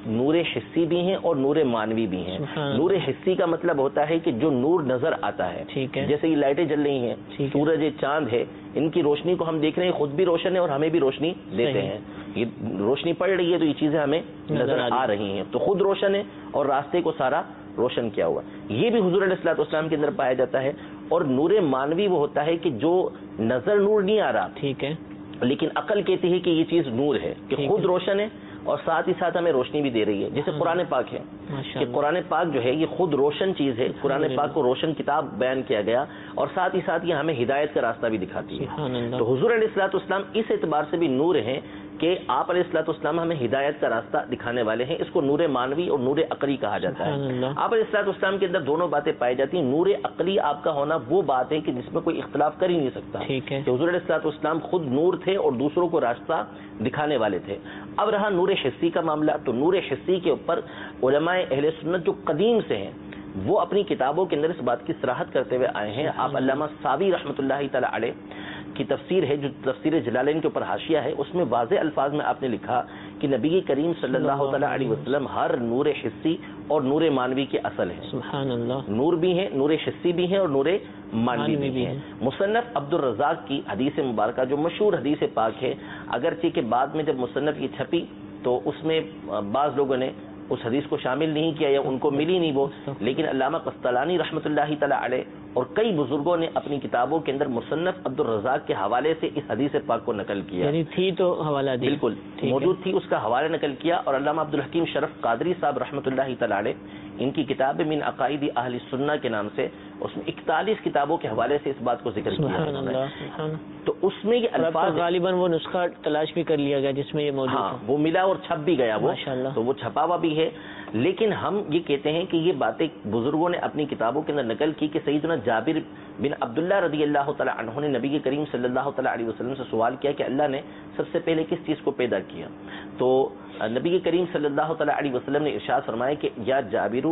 نور حسی بھی ہیں اور نور مانوی بھی ہیں. نور حسی کا مطلب ہوتا ہے کہ جو نور نظر آتا ہے, جیسے یہ لائٹیں جل رہی ہیں, سورج ہے, چاند ہے, ان کی روشنی کو ہم دیکھ رہے ہیں, خود بھی روشن ہے اور ہمیں بھی روشنی دیتے ہیں. یہ روشنی پڑ رہی ہے تو یہ چیزیں ہمیں نظر آ رہی ہیں, تو خود روشن ہے اور راستے کو سارا روشن کیا ہوا. یہ بھی حضور علیہ الصلوۃ والسلام کے اندر پایا جاتا ہے. اور نور مانوی وہ ہوتا ہے کہ جو نظر نور نہیں آ رہا, ٹھیک ہے, لیکن عقل کہتی ہے کہ یہ چیز نور ہے, کہ خود روشن ہے اور ساتھ ہی ساتھ ہمیں روشنی بھی دے رہی ہے. جیسے قرآن پاک ہے کہ قرآن پاک جو ہے یہ خود روشن چیز ہے. قرآن پاک کو روشن کتاب بیان کیا گیا اور ساتھ ہی ساتھ یہ ہمیں ہدایت کا راستہ بھی دکھاتی ہے. تو حضور علیہ الصلوۃ والسلام اس اعتبار سے بھی نور ہیں کہ آپ علیہ الصلوۃ والسلام ہمیں ہدایت کا راستہ دکھانے والے ہیں. اس کو نور مانوی اور نور عقلی کہا جاتا ہے. آپ علیہ الصلوۃ والسلام کے اندر دونوں باتیں پائی جاتی ہیں. نور عقلی آپ کا ہونا وہ بات ہے کہ جس میں کوئی اختلاف کر ہی نہیں سکتا, کہ حضور علیہ الصلوۃ والسلام خود نور تھے اور دوسروں کو راستہ دکھانے والے تھے. اب رہا نور حسی کا معاملہ, تو نور حسی کے اوپر علماء اہل سنت جو قدیم سے ہیں وہ اپنی کتابوں کے اندر اس بات کی صراحت کرتے ہوئے آئے ہیں. آپ علامہ ساوی رحمۃ اللہ تعالی علیہ کی تفسیر ہے جو تفسیر جلالین کے اوپر حاشیہ ہے, اس میں واضح الفاظ میں آپ نے لکھا کہ نبی کریم صلی اللہ تعالی علیہ وسلم ہر نور حسی اور نور مانوی کے اصل ہیں. سبحان اللہ, نور بھی ہیں, نور حسی بھی ہیں اور نور مانوی بھی ہیں. مصنف عبد الرزاق کی حدیث مبارکہ جو مشہور حدیث پاک ہے, اگرچہ کہ بعد میں جب مصنف کی چھپی تو اس میں بعض لوگوں نے اس حدیث کو شامل نہیں کیا یا ان کو ملی نہیں وہ, لیکن علامہ قسطلانی رحمۃ اللہ تعالی علیہ اور کئی بزرگوں نے اپنی کتابوں کے اندر مصنف عبد الرزاق کے حوالے سے اس حدیث پاک کو نقل کیا. یعنی تھی تو حوالہ دی, بالکل موجود تھی, اس کا حوالہ نقل کیا. اور علامہ عبد الحکیم شرف قادری صاحب رحمۃ اللہ تعالی علیہ, ان کی کتاب من عقائد اہل سنہ کے نام سے اس میں 41 کتابوں کے حوالے سے اس بات کو ذکر کیا. تو اس میں یہ الفاظ غالباً وہ نسخہ تلاش بھی کر لیا گیا جس میں یہ موجود, ہاں وہ ملا اور چھپ بھی گیا وہ, تو وہ چھپا ہوا بھی ہے. لیکن ہم یہ کہتے ہیں کہ یہ باتیں بزرگوں نے اپنی کتابوں کے اندر نقل کی کہ سیدنا جابر بن عبداللہ رضی اللہ تعالی عنہ نے نبی کریم صلی اللہ تعالی علیہ وسلم سے سوال کیا کہ اللہ نے سب سے پہلے کس چیز کو پیدا کیا. تو نبی کریم صلی اللہ تعالی علیہ وسلم نے ارشاد فرمایا کہ یا جابر,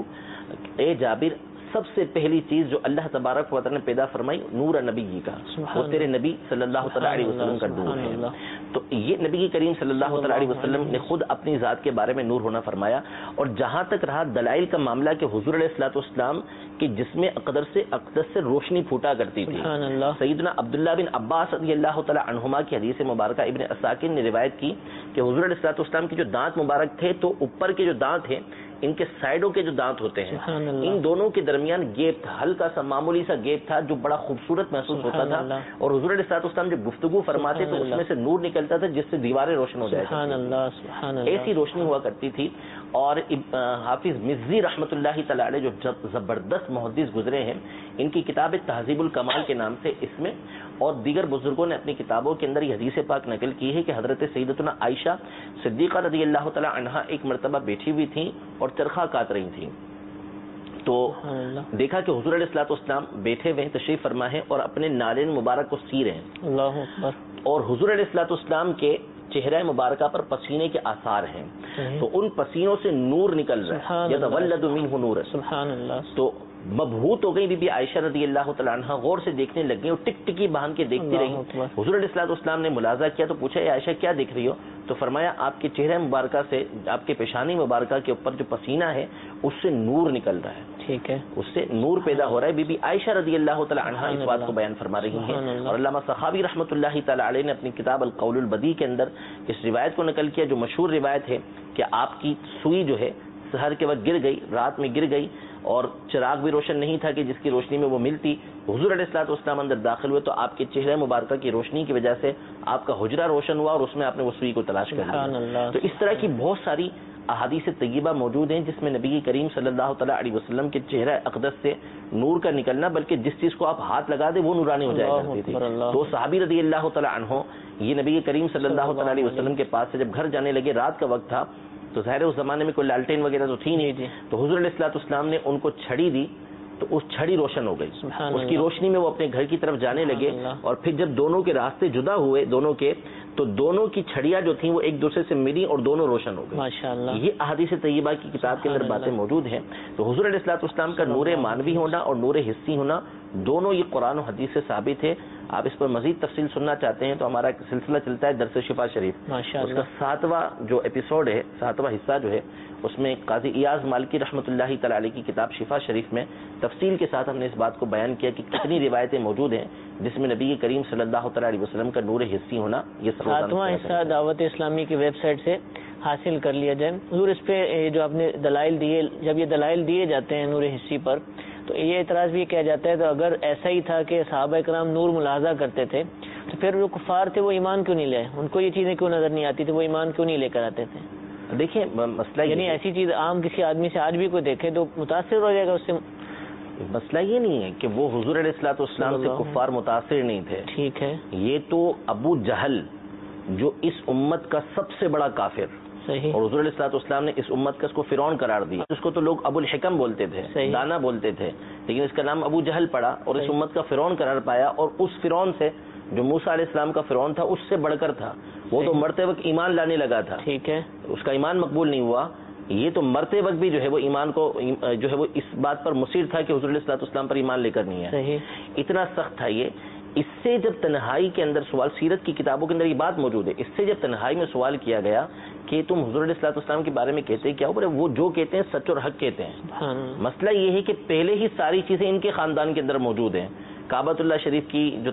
اے جابر, سب سے پہلی چیز جو اللہ تبارک و تعالی نے پیدا فرمائی نور نبی کا, وہ تیرے نبی صلی اللہ تعالی علیہ وسلم کا نور ہے. تو یہ نبی کریم صلی اللہ تعالی علیہ وسلم نے خود اپنی ذات کے بارے میں نور ہونا فرمایا. اور جہاں تک رہا دلائل کا معاملہ کہ حضور علیہ الصلوۃ والسلام کے جسم اقدس سے روشنی پھوٹا کرتی تھی. سیدنا عبداللہ بن عباس رضی اللہ تعالی عنہما کی حدیث مبارکہ ابن عساکر نے روایت کی کہ حضور علیہ الصلوۃ والسلام کے جو دانت مبارک تھے تو اوپر کے جو دانت ہیں ان کے سائڈوں کے جو دانت ہوتے ہیں ان دونوں کے درمیان گیپ تھا, ہلکا سا معمولی سا گیپ تھا جو بڑا خوبصورت محسوس ہوتا تھا. اور حضور علیہ الصلوۃ والسلام جب گفتگو فرماتے تو اس میں سے نور نکلتا تھا جس سے دیواریں روشن ہو جائے, ایسی روشنی ہوا کرتی تھی. اور حافظ مزی رحمۃ اللہ تعالی علیہ جو زبردست محدث گزرے ہیں, ان کی کتاب تہذیب الکمال کے نام سے اس میں اور دیگر بزرگوں نے اپنی کتابوں کے اندر یہ حدیث پاک نقل کی ہے کہ حضرت سیدتنا عائشہ صدیقہ رضی اللہ تعالی عنہا ایک مرتبہ بیٹھی ہوئی تھیں اور چرخہ کاٹ رہی تھیں. تو دیکھا کہ حضور علیہ الصلوۃ والسلام بیٹھے ہوئے تشریف فرما ہے اور اپنے نالین مبارک کو سی رہے ہیں. اللہ اکبر. اور حضور علیہ الصلوۃ والسلام کے چہرہ مبارکہ پر پسینے کے آثار ہیں, تو ان پسینوں سے نور نکل رہا ہے, یتولد منہ نور. سبحان اللہ. تو مبہوت ہو گئی بی بی عائشہ رضی اللہ تعالی عنہا, غور سے دیکھنے لگ گئی اور ٹک ٹکی باندھ کے دیکھتی رہی. حضور علیہ الصلوۃ والسلام نے ملاحظہ کیا تو پوچھا, اے عائشہ کیا دیکھ رہی ہو؟ تو فرمایا آپ کے چہرہ مبارکہ سے, آپ کے پیشانی مبارکہ کے اوپر جو پسینہ ہے اس سے نور نکل رہا ہے. ٹھیک ہے, اس سے نور پیدا ہو رہا ہے. بی بی عائشہ رضی اللہ تعالی عنہا اس بات کو بیان فرما رہی ہیں. اور علامہ سخاوی رحمۃ اللہ تعالی علیہ نے اپنی کتاب القول البدیع کے اندر اس روایت کو نقل کیا جو مشہور روایت ہے کہ آپ کی سوئی جو ہے سحر کے وقت گر گئی, رات میں گر گئی اور چراغ بھی روشن نہیں تھا کہ جس کی روشنی میں وہ ملتی. حضور علیہ الصلوۃ والسلام اندر داخل ہوئے تو آپ کے چہرہ مبارکہ کی روشنی کی وجہ سے آپ کا حجرہ روشن ہوا اور اس میں آپ نے وہ سوئی کو تلاش کر لیا. تو اس طرح کی بہت ساری احادیث طیبہ موجود ہیں جس میں نبی کریم صلی اللہ تعالی علیہ وسلم کے چہرہ اقدس سے نور کا نکلنا, بلکہ جس چیز کو آپ ہاتھ لگا دیں وہ نورانی ہو جایا کرتی تھی. تو صحابی رضی اللہ تعالی عنہ یہ نبی کریم صلی اللہ تعالی علیہ وسلم کے پاس سے جب گھر جانے لگے, رات کا وقت تھا, تو ظاہر اس زمانے میں کوئی لالٹین وغیرہ تو تھی نہیں, تو حضور علیہ الصلوۃ والسلام نے ان کو چھڑی دی تو اس چھڑی روشن ہو گئی. اس کی روشنی میں وہ اپنے گھر کی طرف جانے لگے, اور پھر جب دونوں کے راستے جدا ہوئے دونوں کے, تو دونوں کی چھڑیاں جو تھیں وہ ایک دوسرے سے ملی اور دونوں روشن ہو گئی. یہ احادیث طیبہ کی کتاب کے اندر باتیں موجود ہیں. تو حضور علیہ الصلوۃ والسلام کا نور مانوی ہونا اور نور حسی ہونا دونوں یہ قرآن و حدیث سے ثابت ہے. آپ اس پر مزید تفصیل سننا چاہتے ہیں تو ہمارا ایک سلسلہ چلتا ہے درس شفا شریف, اس کا 7واں جو ایپیسوڈ ہے, 7واں حصہ جو ہے, اس میں قاضی ایاز مالکی رحمۃ اللہ تعالی علیہ کی کتاب شفا شریف میں تفصیل کے ساتھ ہم نے اس بات کو بیان کیا کہ کتنی روایتیں موجود ہیں جس میں نبی کریم صلی اللہ تعالی علیہ وسلم کا نور حسی ہونا. یہ 7واں حصہ دعوت اسلامی کی ویب سائٹ سے حاصل کر لیا جائے. حضور اس پہ جو آپ نے دلائل دیے, جب یہ دلائل دیے جاتے ہیں نور حسی پر تو یہ اعتراض بھی کیا جاتا ہے تو اگر ایسا ہی تھا کہ صحابہ کرام نور ملاحظہ کرتے تھے تو پھر جو کفار تھے وہ ایمان کیوں نہیں لائے؟ ان کو یہ چیزیں کیوں نظر نہیں آتی تھی, وہ ایمان کیوں نہیں لے کر آتے تھے؟ دیکھیں مسئلہ یعنی ایسی چیز عام کسی آدمی سے آج بھی کوئی دیکھے تو متاثر ہو جائے گا اس سے. مسئلہ یہ نہیں ہے کہ وہ حضور علیہ الصلوۃ والسلام سے کفار متاثر نہیں تھے. ٹھیک ہے, یہ تو ابو جہل جو اس امت کا سب سے بڑا کافر, صحیح, اور حضور علیہ الصلوۃ والسلام نے اس امت کا اس کو فرعون قرار دیا. اس کو تو لوگ ابو الحکم بولتے تھے, دانا بولتے تھے, لیکن اس کا نام ابو جہل پڑا اور اس امت کا فرعون قرار پایا. اور اس فرعون سے جو موسیٰ علیہ السلام کا فرعون تھا اس سے بڑھ کر تھا. وہ تو مرتے وقت ایمان لانے لگا تھا, ٹھیک ہے, اس کا ایمان مقبول نہیں ہوا. یہ تو مرتے وقت بھی جو ہے وہ ایمان کو جو ہے وہ اس بات پر مصر تھا کہ حضور علیہ الصلوۃ والسلام پر ایمان لے کر نہیں ہے. اتنا سخت تھا یہ. اس سے جب تنہائی کے اندر سوال, سیرت کی کتابوں کے اندر یہ بات موجود ہے, اس سے جب تنہائی میں سوال کیا گیا کہ تم حضور علیہ الصلوۃ والسلام کے بارے میں کہتے کیا ہو, وہ جو کہتے ہیں سچ اور حق کہتے ہیں. مسئلہ یہ ہے کہ پہلے ہی ساری چیزیں ان کے خاندان کے اندر موجود ہیں. کعبۃ اللہ شریف کی جو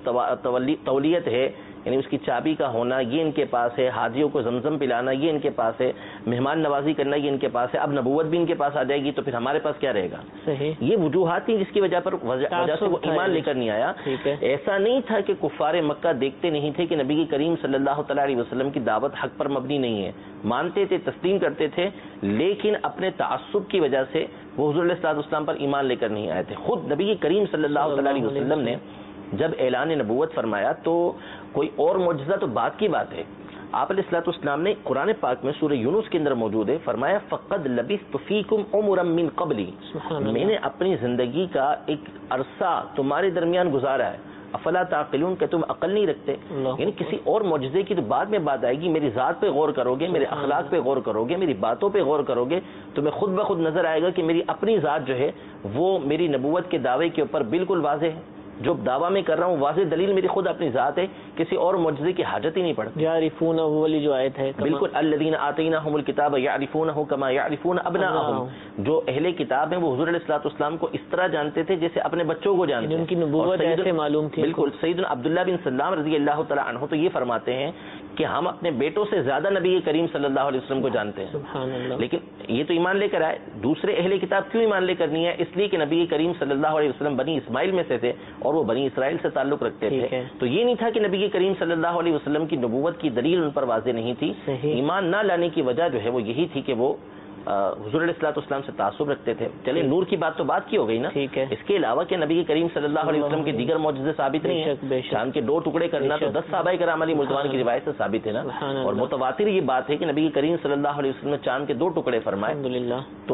تولیت ہے, یعنی اس کی چابی کا ہونا, یہ ان کے پاس ہے. حاجیوں کو زمزم پلانا یہ ان کے پاس ہے. مہمان نوازی کرنا یہ ان کے پاس ہے. اب نبوت بھی ان کے پاس آ جائے گی تو پھر ہمارے پاس کیا رہے گا؟ صحیح. یہ وجوہات ہیں جس کی وجہ سے وہ ایمان لے کر نہیں آیا. ایسا نہیں تھا کہ کفار مکہ دیکھتے نہیں تھے کہ نبی کریم صلی اللہ تعالی علیہ وسلم کی دعوت حق پر مبنی نہیں ہے, مانتے تھے, تسلیم کرتے تھے, لیکن اپنے تعصب کی وجہ سے وہ حضور علیہ الصلوۃ والسلام پر ایمان لے کر نہیں آئے تھے. خود نبی کریم صلی اللہ تعالی علیہ وسلم نے جب اعلان نبوت فرمایا تو کوئی اور معجزہ تو بات کی بات ہے. آپ علیہ الصلوۃ والسلام نے قرآن پاک میں سورہ یونس کے اندر موجود ہے, فرمایا فقد لبثت فیکم عمرا من قبلی, میں نے اپنی زندگی کا ایک عرصہ تمہارے درمیان گزارا ہے. افلا تعقلون, کہ تم عقل نہیں رکھتے؟ یعنی کسی اور معجزے کی تو بعد میں بات آئے گی. میری ذات پہ غور کرو گے, میرے اخلاق پہ غور کرو گے, میری باتوں پہ غور کرو گے, تمہیں خود بخود نظر آئے گا کہ میری اپنی ذات جو ہے وہ میری نبوت کے دعوے کے اوپر بالکل واضح ہے. جو دعویٰ میں کر رہا ہوں واضح دلیل میری خود اپنی ذات ہے, کسی اور معجزے کی حاجت ہی نہیں پڑتی. یعرفونہ والی جو آیت ہے, بالکل, الذین آتیناہم الکتاب یعرفونہ کما یعرفون ابناءہم, جو اہل کتاب ہیں وہ حضور علیہ الصلوۃ والسلام کو اس طرح جانتے تھے جیسے اپنے بچوں کو جانتے ہیں. ان کی نبوت ایسے معلوم تھی. بالکل. سیدنا عبداللہ بن سلام رضی اللہ تعالی عنہ تو یہ فرماتے ہیں کہ ہم اپنے بیٹوں سے زیادہ نبی کریم صلی اللہ علیہ وسلم کو جانتے ہیں. سبحان اللہ. لیکن یہ تو ایمان لے کر آئے. دوسرے اہل کتاب کیوں ایمان لے کر نہیں ہے؟ اس لیے کہ نبی کریم صلی اللہ علیہ وسلم بنی اسماعیل میں سے تھے اور وہ بنی اسرائیل سے تعلق رکھتے تھے. تو یہ نہیں تھا کہ نبی کریم صلی اللہ علیہ وسلم کی نبوت کی دلیل ان پر واضح نہیں تھی. ایمان نہ لانے کی وجہ جو ہے وہ یہی تھی کہ وہ حضور علیہ الصلوۃ والسلام سے تعصب رکھتے تھے. چلے نور کی بات تو بات کی ہو گئی نا. اس کے علاوہ کہ نبی کریم صلی اللہ علیہ وسلم کے دیگر معجزے ثابت نہیں ہیں. چاند کے 2 ٹکڑے کرنا تو 10 صحابہ کرام علی مردوان کی روایت سے ثابت ہے نا. اور متواتر یہ بات ہے کہ نبی کریم صلی اللہ علیہ وسلم نے چاند کے 2 ٹکڑے فرمائے. الحمدللہ. تو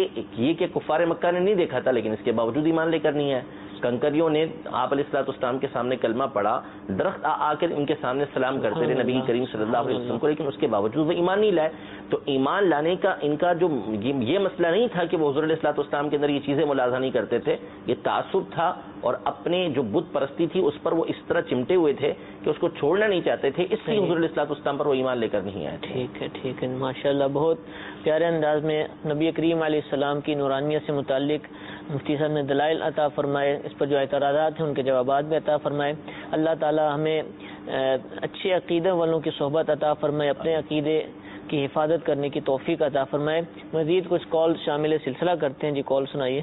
یہ کہ کفار مکہ نے نہیں دیکھا تھا لیکن اس کے باوجود ایمان لے کر نہیں ہے. کنکریوں نے آپ علیہ الصلوۃ والسلام کے سامنے کلمہ پڑھا, درخت آ کر ان کے سامنے سلام کرتے رہے نبی کریم صلی اللہ علیہ وسلم کو, لیکن اس کے باوجود وہ ایمان نہیں لائے. تو ایمان لانے کا ان کا جو یہ مسئلہ نہیں تھا کہ وہ حضور علیہ الصلوۃ والسلام کے اندر یہ چیزیں ملاحظہ نہیں کرتے تھے, یہ تعصب تھا اور اپنے جو بت پرستی تھی اس پر وہ اس طرح چمٹے ہوئے تھے کہ اس کو چھوڑنا نہیں چاہتے تھے, اس لیے حضور علیہ الصلوۃ والسلام پر وہ ایمان لے کر نہیں آئے. ٹھیک ہے ماشاءاللہ. بہت پیارے انداز میں نبی کریم علیہ السلام کی نورانیت سے متعلق مفتی صاحب نے دلائل عطا فرمائے, اس پر جو اعتراضات ہیں ان کے جوابات بھی عطا فرمائے. اللہ تعالی ہمیں اچھے عقیدے والوں کی صحبت عطا فرمائے, اپنے عقیدے کی حفاظت کرنے کی توفیق عطا فرمائے. مزید کچھ کال شامل سلسلہ کرتے ہیں. جی کال سنائیے.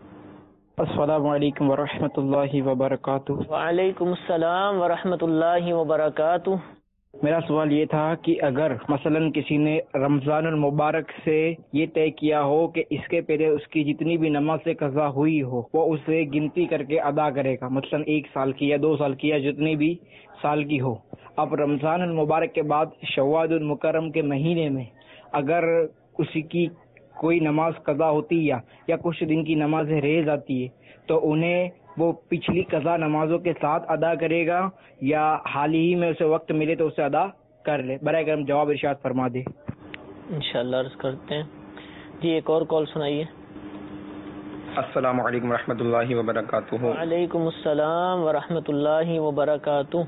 السلام علیکم ورحمۃ اللہ وبرکاتہ. وعلیکم السلام ورحمۃ اللہ وبرکاتہ. میرا سوال یہ تھا کہ اگر مثلا کسی نے رمضان المبارک سے یہ طے کیا ہو کہ اس کے پہلے اس کی جتنی بھی نماز قضا ہوئی ہو وہ اسے گنتی کر کے ادا کرے گا, مثلا 1 سال کی یا 2 سال کی یا جتنی بھی سال کی ہو. اب رمضان المبارک کے بعد شوال المکرم کے مہینے میں اگر اسی کی کوئی نماز قضا ہوتی یا کچھ دن کی نمازیں رہ جاتی ہے تو انہیں وہ پچھلی قضا نمازوں کے ساتھ ادا کرے گا یا حال ہی میں اسے وقت ملے تو اسے ادا کر لے؟ برائے کرم جواب ارشاد فرما دے. انشاءاللہ عرض کرتے ہیں. جی ایک اور کال سنائیے. السلام علیکم ورحمۃ اللہ وبرکاتہ. وعلیکم السلام ورحمۃ اللہ وبرکاتہ.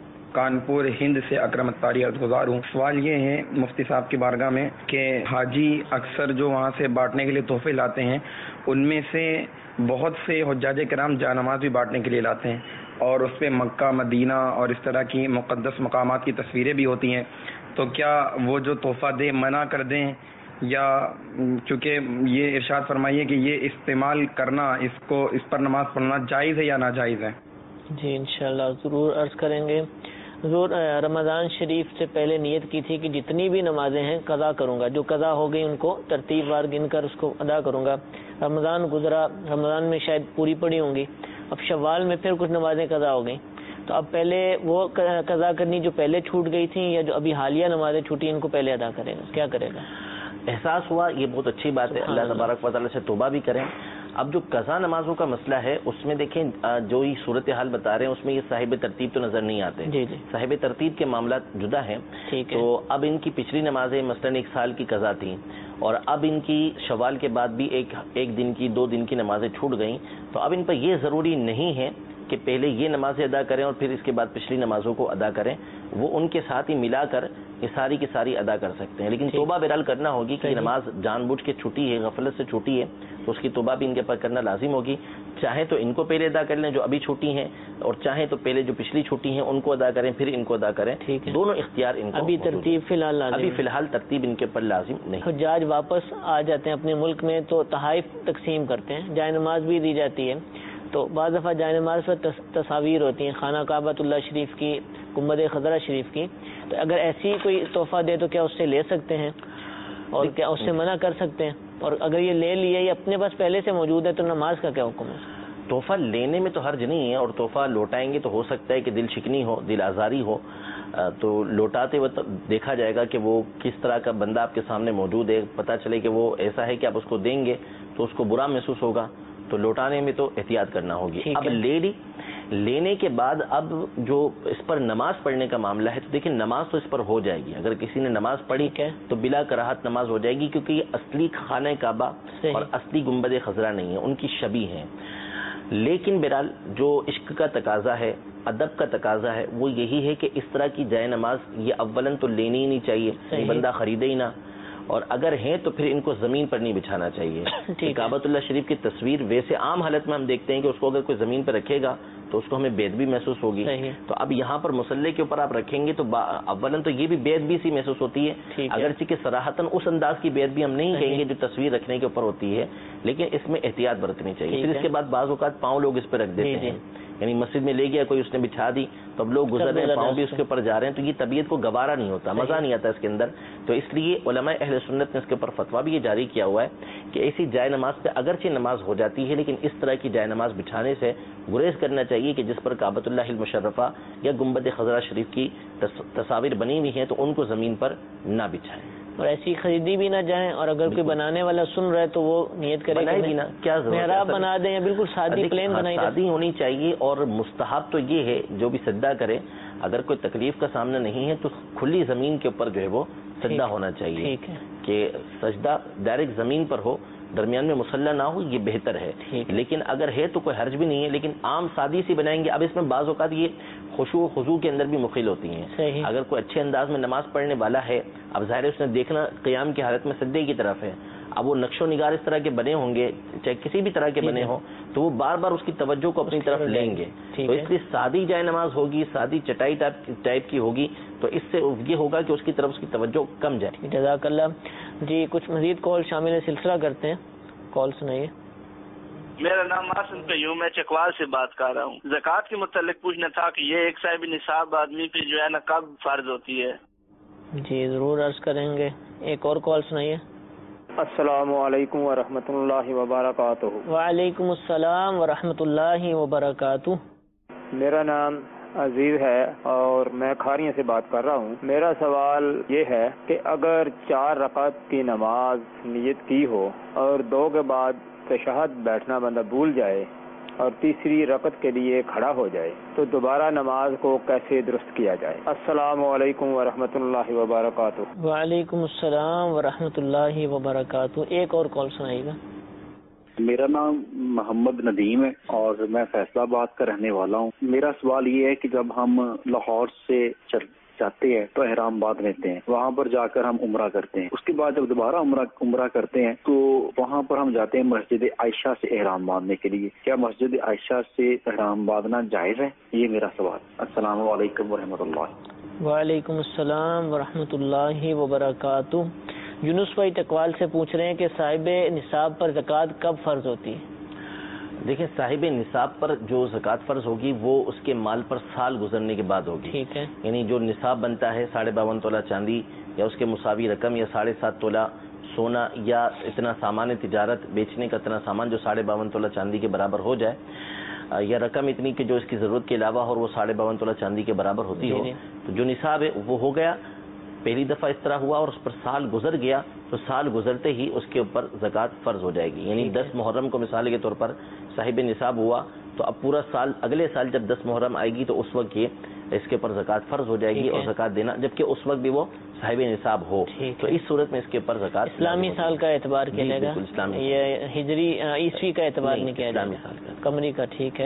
کانپور ہند سے اکرم اتاری عرض گزار ہوں. سوال یہ ہے مفتی صاحب کے بارگاہ میں کہ حاجی اکثر جو وہاں سے بانٹنے کے لیے تحفے لاتے ہیں ان میں سے بہت سے حجاج کرام جا نماز بھی بانٹنے کے لیے لاتے ہیں اور اس پہ مکہ مدینہ اور اس طرح کی مقدس مقامات کی تصویریں بھی ہوتی ہیں. تو کیا وہ جو تحفہ دے منع کر دیں یا چونکہ یہ ارشاد فرمائیے کہ یہ استعمال کرنا اس پر نماز پڑھنا جائز ہے یا ناجائز ہے؟ جی انشاءاللہ ضرور عرض کریں گے. حضور رمضان شریف سے پہلے نیت کی تھی کہ جتنی بھی نمازیں ہیں قضا کروں گا، جو قضا ہو گئی ان کو ترتیب وار گن کر اس کو ادا کروں گا. رمضان گزرا، رمضان میں شاید پوری پڑی ہوں گی، اب شوال میں پھر کچھ نمازیں قضا ہو گئیں، تو اب پہلے وہ قضا کرنی جو پہلے چھوٹ گئی تھیں یا جو ابھی حالیہ نمازیں چھوٹی ان کو پہلے ادا کرے گا. کیا کرے گا؟ احساس ہوا، یہ بہت اچھی بات ہے. اللہ تبارک و تعالیٰ سے توبہ بھی کریں. اب جو قضا نمازوں کا مسئلہ ہے اس میں دیکھیں جو یہ صورتحال بتا رہے ہیں اس میں یہ صاحب ترتیب تو نظر نہیں آتے. جی جی صاحب ترتیب کے معاملات جدا ہیں. تو اب ان کی پچھلی نمازیں مثلاً 1 سال کی قضا تھیں اور اب ان کی شوال کے بعد بھی ایک دن کی 2 دن کی نمازیں چھوٹ گئیں، تو اب ان پر یہ ضروری نہیں ہے کہ پہلے یہ نمازیں ادا کریں اور پھر اس کے بعد پچھلی نمازوں کو ادا کریں. وہ ان کے ساتھ ہی ملا کر یہ ساری کی ساری ادا کر سکتے ہیں. لیکن توبہ بہرحال کرنا ہوگی کہ یہ نماز جان بوجھ کے چھوٹی ہے، غفلت سے چھوٹی ہے، تو اس کی توبہ بھی ان کے پر کرنا لازم ہوگی. چاہے تو ان کو پہلے ادا کر لیں جو ابھی چھوٹی ہیں، اور چاہیں تو پہلے جو پچھلی چھوٹی ہیں ان کو ادا کریں پھر ان کو ادا کریں. دونوں اختیار ان کو ابھی ترتیب فی الحال ترتیب ان کے پر لازم نہیں. حجاج واپس آ جاتے ہیں اپنے ملک میں تو تحائف تقسیم کرتے ہیں، جائے نماز بھی دی جاتی ہے. تو بعض دفعہ جائے نماز پر تصاویر ہوتی ہیں خانہ کعبۃ اللہ شریف کی، گنبد خضرہ شریف کی. تو اگر ایسی کوئی تحفہ دے تو کیا اس سے لے سکتے ہیں اور کیا اس سے منع کر سکتے ہیں؟ اور اگر یہ لے لیے یا اپنے پاس پہلے سے موجود ہے تو نماز کا کیا حکم ہے؟ تحفہ لینے میں تو حرج نہیں ہے، اور تحفہ لوٹائیں گے تو ہو سکتا ہے کہ دل شکنی ہو، دل آزاری ہو، تو لوٹاتے وقت دیکھا جائے گا کہ وہ کس طرح کا بندہ آپ کے سامنے موجود ہے. پتہ چلے کہ وہ ایسا ہے کہ آپ اس کو دیں گے تو اس کو برا محسوس ہوگا، تو لوٹانے میں تو احتیاط کرنا ہوگی. اب لینے کے بعد اب جو اس پر نماز پڑھنے کا معاملہ ہے تو دیکھیں نماز تو اس پر ہو جائے گی. اگر کسی نے نماز پڑھی تو بلا کراہت نماز ہو جائے گی، کیونکہ یہ اصلی خانہ کعبہ اور اصلی گنبد خضرہ نہیں ہے، ان کی شبیہ ہیں. لیکن بہرحال جو عشق کا تقاضا ہے، ادب کا تقاضا ہے، وہ یہی ہے کہ اس طرح کی جائے نماز یہ اولاً تو لینی ہی نہیں چاہیے، بندہ خریدے ہی نہ، اور اگر ہیں تو پھر ان کو زمین پر نہیں بچھانا چاہیے. کعبۃ اللہ شریف کی تصویر ویسے عام حالت میں ہم دیکھتے ہیں کہ اس کو اگر کوئی زمین پر رکھے گا تو اس کو ہمیں بید بھی محسوس ہوگی. تو اب یہاں پر مصلح کے اوپر آپ رکھیں گے تو اولاً تو یہ بھی بید بھی سی محسوس ہوتی ہے، اگرچہ کہ صراحتاً اس انداز کی بید بھی ہم نہیں کہیں گے جو تصویر رکھنے کے اوپر ہوتی ہے، لیکن اس میں احتیاط برتنی چاہیے. پھر اس کے بعد بعض اوقات پاؤں لوگ اس پہ رکھ دیتے ہیں، یعنی مسجد میں لے گیا کوئی، اس نے بچھا دی تو اب لوگ گزر رہے ہیں پاؤں بھی اس کے اوپر جا رہے ہیں، تو یہ طبیعت کو گوارا نہیں ہوتا، مزہ نہیں آتا اس کے اندر. تو اس لیے علماء اہل سنت نے اس کے اوپر فتویٰ بھی یہ جاری کیا ہوا ہے کہ ایسی جائے نماز پہ اگرچہ نماز ہو جاتی ہے لیکن اس طرح کی جائے نماز بچھانے سے گریز کرنا چاہیے کہ جس پر کعبۃ اللہ المشرفہ یا گنبد خضرہ شریف کی تصاویر بنی ہوئی ہیں تو ان کو زمین پر نہ بچھائیں، اور ایسی خریدی بھی نہ جائیں. اور اگر کوئی بنانے والا سن رہا ہے تو وہ نیت کرے کہ کیا محراب بنا دیں یا بالکل سادی پلین بنائی، سادی ہونی چاہیے. اور مستحب تو یہ ہے جو بھی سجدہ کرے اگر کوئی تکلیف کا سامنا نہیں ہے تو کھلی زمین کے اوپر جو ہے وہ سجدہ ہونا چاہیے، کہ سجدہ ڈائریکٹ زمین پر ہو، درمیان میں مصلی نہ ہو، یہ بہتر ہے. لیکن اگر ہے تو کوئی حرج بھی نہیں ہے، لیکن عام سادی سی بنائیں گے. اب اس میں بعض اوقات یہ خشوع و خضوع کے اندر بھی مخل ہوتی ہیں. اگر کوئی اچھے انداز میں نماز پڑھنے والا ہے، اب ظاہر ہے اس نے دیکھنا قیام کی حالت میں سجدے کی طرف ہے، اب وہ نقش و نگار اس طرح کے بنے ہوں گے چاہے کسی بھی طرح کے بنے ہوں تو وہ بار بار اس کی توجہ کو اپنی طرف لیں گے. تو اس لیے سادی جائے نماز ہوگی، سادی چٹائی ٹائپ کی ہوگی، تو اس سے یہ ہوگا کہ اس کی طرف اس کی توجہ کم جائے. جزاک اللہ. جی کچھ مزید کال شامل سلسلہ کرتے ہیں، کال سنائیے. میرا نام محسن قیوم، میں چکوال سے بات کر رہا ہوں. زکوٰۃ کے متعلق پوچھنا تھا کہ یہ ایک صاحب نصاب آدمی پہ جو ہے نا کب فرض ہوتی ہے؟ جی ضرور عرض کریں گے. ایک اور کال سنائیے. السلام علیکم ورحمۃ اللہ وبرکاتہ. وعلیکم السلام ورحمۃ اللہ وبرکاتہ. میرا نام عزیز ہے اور میں کھاریاں سے بات کر رہا ہوں. میرا سوال یہ ہے کہ اگر 4 رکعت کی نماز نیت کی ہو اور 2 کے بعد تشہد بیٹھنا بندہ بھول جائے اور تیسری رکعت کے لیے کھڑا ہو جائے تو دوبارہ نماز کو کیسے درست کیا جائے؟ السلام علیکم ورحمۃ اللہ وبرکاتہ. وعلیکم السلام ورحمۃ اللہ وبرکاتہ. ایک اور کال سنائیے گا. میرا نام محمد ندیم ہے اور میں فیصل آباد کا رہنے والا ہوں. میرا سوال یہ ہے کہ جب ہم لاہور سے جاتے ہیں تو احرام باندھ لیتے ہیں, وہاں پر جا کر ہم عمرہ کرتے ہیں. اس کے بعد جب دوبارہ عمرہ کرتے ہیں تو وہاں پر ہم جاتے ہیں مسجد عائشہ سے احرام باندھنے کے لیے. کیا مسجد عائشہ سے احرام باندھنا جائز ہے؟ یہ میرا سوال. السلام علیکم ورحمۃ اللہ. وعلیکم السلام ورحمۃ اللہ وبرکاتہ. یونس بھائی تقوال سے پوچھ رہے ہیں کہ صاحب نصاب پر زکوٰۃ کب فرض ہوتی ہے؟ دیکھیں, صاحب نصاب پر جو زکوٰۃ فرض ہوگی وہ اس کے مال پر سال گزرنے کے بعد ہوگی. ٹھیک ہے. یعنی جو نصاب بنتا ہے 52.5 تولہ چاندی یا اس کے مساوی رقم یا 7.5 تولہ سونا یا اتنا سامان تجارت بیچنے کا اتنا سامان جو 52.5 تولہ چاندی کے برابر ہو جائے یا رقم اتنی کہ جو اس کی ضرورت کے علاوہ اور وہ 52.5 تولہ چاندی کے برابر ہوتی ہو, تو جو نصاب ہے وہ ہو گیا. پہلی دفعہ اس طرح ہوا اور اس پر سال گزر گیا تو سال گزرتے ہی اس کے اوپر زکوٰۃ فرض ہو جائے گی. یعنی 10 محرم کو مثال کے طور پر صاحب نصاب ہوا تو اب پورا سال, اگلے سال جب 10 محرم آئے گی تو اس وقت یہ اس کے اوپر زکوٰۃ فرض ہو جائے گی اور زکوٰۃ دینا, جبکہ اس وقت بھی وہ صاحب نصاب ہو. تو اس صورت میں اس کے اوپر زکوٰۃ اسلامی سال کا اعتبار کیا جائے گا, یہ ہجری عیسوی کا اعتبار نہیں کیا جائے گا, قمری کا. ٹھیک ہے.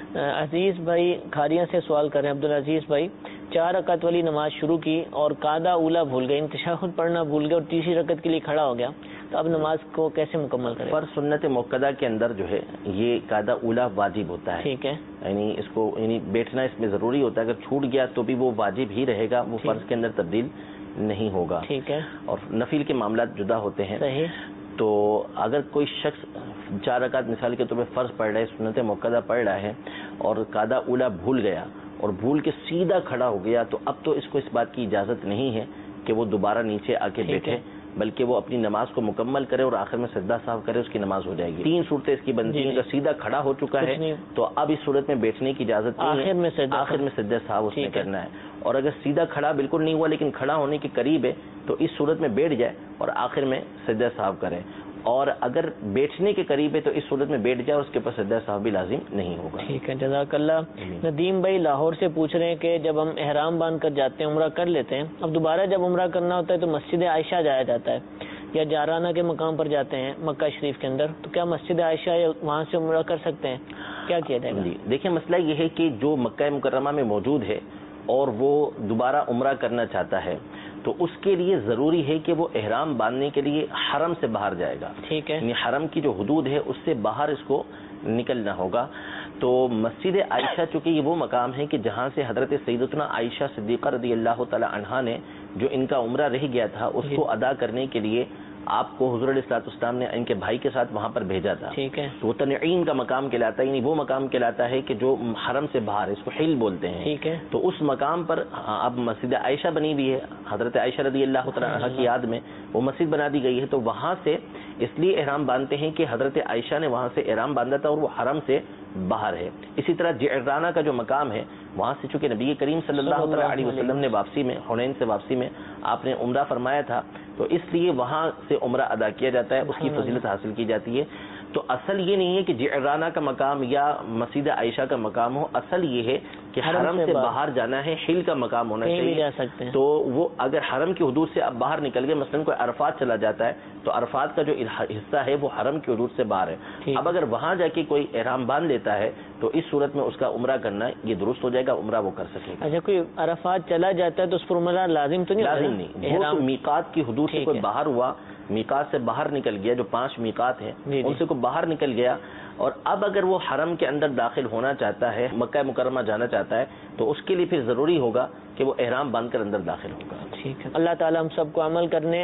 عزیز بھائی کھاریاں سے سوال کر رہے ہیں. عبدالعزیز بھائی 4 رکعت والی نماز شروع کی اور قاعدہ اولا بھول گئے, تشہد پڑھنا بھول گئے اور تیسری رکعت کے لیے کھڑا ہو گیا, تو اب نماز کو کیسے مکمل کریں؟ پر سنت موقدہ کے اندر جو ہے یہ قاعدہ اولا واجب ہوتا ہے. ٹھیک ہے. یعنی اس کو بیٹھنا اس میں ضروری ہوتا ہے. اگر چھوٹ گیا تو بھی وہ واجب ہی رہے گا, وہ فرض کے اندر تبدیل نہیں ہوگا. ٹھیک ہے. اور نفل کے معاملات جدا ہوتے ہیں. صحیح. تو اگر کوئی شخص 4 رکعت مثال کے طور پہ فرض پڑھ رہا ہے, سنت موقدہ پڑھ رہا ہے اور قاعدہ اولا بھول گیا اور بھول کے سیدھا کھڑا ہو گیا, تو اب تو اس کو اس بات کی اجازت نہیں ہے کہ وہ دوبارہ نیچے آ کے بیٹھے, بلکہ وہ اپنی نماز کو مکمل کرے اور آخر میں سجدہ صاحب کرے, اس کی نماز ہو جائے گی. 3 صورتیں اس کی بنتی ہیں. اگر سیدھا کھڑا ہو چکا ہے تو اب اس صورت میں بیٹھنے کی اجازت نہیں ہے, آخر میں سجدہ صاحب اس نے کرنا ہے. اور اگر سیدھا کھڑا بالکل نہیں ہوا لیکن کھڑا ہونے کے قریب ہے تو اس صورت میں بیٹھ جائے اور آخر میں سجدہ صاحب کرے. اور اگر بیٹھنے کے قریب ہے تو اس صورت میں بیٹھ جائے, اس کے پاس سجدہ صاحب بھی لازم نہیں ہوگا. ٹھیک ہے, جزاک اللہ. ندیم بھائی لاہور سے پوچھ رہے ہیں کہ جب ہم احرام باندھ کر جاتے ہیں, عمرہ کر لیتے ہیں, اب دوبارہ جب عمرہ کرنا ہوتا ہے تو مسجد عائشہ جایا جاتا ہے یا جارانہ کے مقام پر جاتے ہیں مکہ شریف کے اندر, تو کیا مسجد عائشہ یا وہاں سے عمرہ کر سکتے ہیں؟ کیا کیا جائے گا؟ جی دیکھیں, مسئلہ یہ ہے کہ جو مکہ مکرمہ میں موجود ہے اور وہ دوبارہ عمرہ کرنا چاہتا ہے تو اس کے لیے ضروری ہے کہ وہ احرام باندھنے کے لیے حرم سے باہر جائے گا. ٹھیک ہے. یعنی حرم کی جو حدود ہے اس سے باہر اس کو نکلنا ہوگا. تو مسجد عائشہ چونکہ یہ وہ مقام ہے کہ جہاں سے حضرت سیدتنا عائشہ صدیقہ رضی اللہ تعالی عنہا نے جو ان کا عمرہ رہ گیا تھا اس کو ادا کرنے کے لیے آپ کو حضور علیہ الصلوۃ والسلام نے ان کے بھائی کے ساتھ وہاں پر بھیجا تھا. ٹھیک ہے. تو وہ تنعیم کا مقام کہلاتا ہے, یعنی وہ مقام کہلاتا ہے کہ جو حرم سے باہر, اس کو حل بولتے ہیں. ٹھیک ہے. تو اس مقام پر اب مسجد عائشہ بنی ہوئی ہے, حضرت عائشہ رضی اللہ تعالی عنہا کی یاد میں وہ مسجد بنا دی گئی ہے. تو وہاں سے اس لیے احرام باندھتے ہیں کہ حضرت عائشہ نے وہاں سے احرام باندھا تھا اور وہ حرم سے باہر ہے. اسی طرح جعرانہ کا جو مقام ہے وہاں سے چونکہ نبی کریم صلی اللہ علیہ وسلم نے واپسی میں, حنین سے واپسی میں آپ نے عمرہ فرمایا تھا, تو اس لیے وہاں سے عمرہ ادا کیا جاتا ہے, اس کی فضیلت حاصل کی جاتی ہے. تو اصل یہ نہیں ہے کہ جعرانہ کا مقام یا مسجد عائشہ کا مقام ہو, اصل یہ ہے کہ حرم سے باہر جانا ہے, حل کا مقام ہونا چاہیے. تو وہ اگر حرم کی حدود سے اب باہر نکل گئے, مثلا کوئی عرفات چلا جاتا ہے تو عرفات کا جو حصہ ہے وہ حرم کی حدود سے باہر ہے. اب اگر وہاں جا کے کوئی احرام باندھ لیتا ہے تو اس صورت میں اس کا عمرہ کرنا یہ درست ہو جائے گا, عمرہ وہ کر سکے گا. اچھا, کوئی عرفات چلا جاتا ہے تو اس پر عمرہ لازم تو نہیں؟ لازم نہیں. وہ میقات کی حدود سے کوئی باہر ہوا, میقات سے باہر نکل گیا, جو 5 میقات ہیں ان سے کوئی باہر نکل گیا اور اب اگر وہ حرم کے اندر داخل ہونا چاہتا ہے, مکہ مکرمہ جانا چاہتا ہے, تو اس کے لیے پھر ضروری ہوگا کہ وہ احرام باندھ کر اندر داخل ہوگا. ٹھیک ہے. اللہ تعالی ہم سب کو عمل کرنے,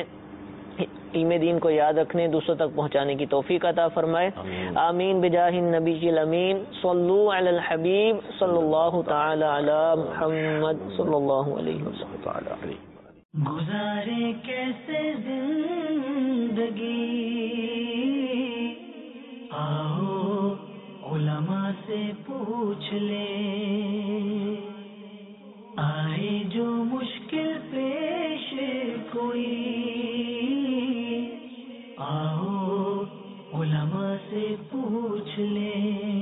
علم دین کو یاد رکھنے, دوسروں تک پہنچانے کی توفیق عطا فرمائے. آمین بجاہ النبی الامین. صلو علی الحبیب صلی اللہ تعالی علی محمد صلی اللہ علیہ وسلم. گزارے کیسے زندگی, آؤ علماء سے پوچھ لیں, آئے جو مشکل پیش کوئی, آؤ علماء سے پوچھ لیں.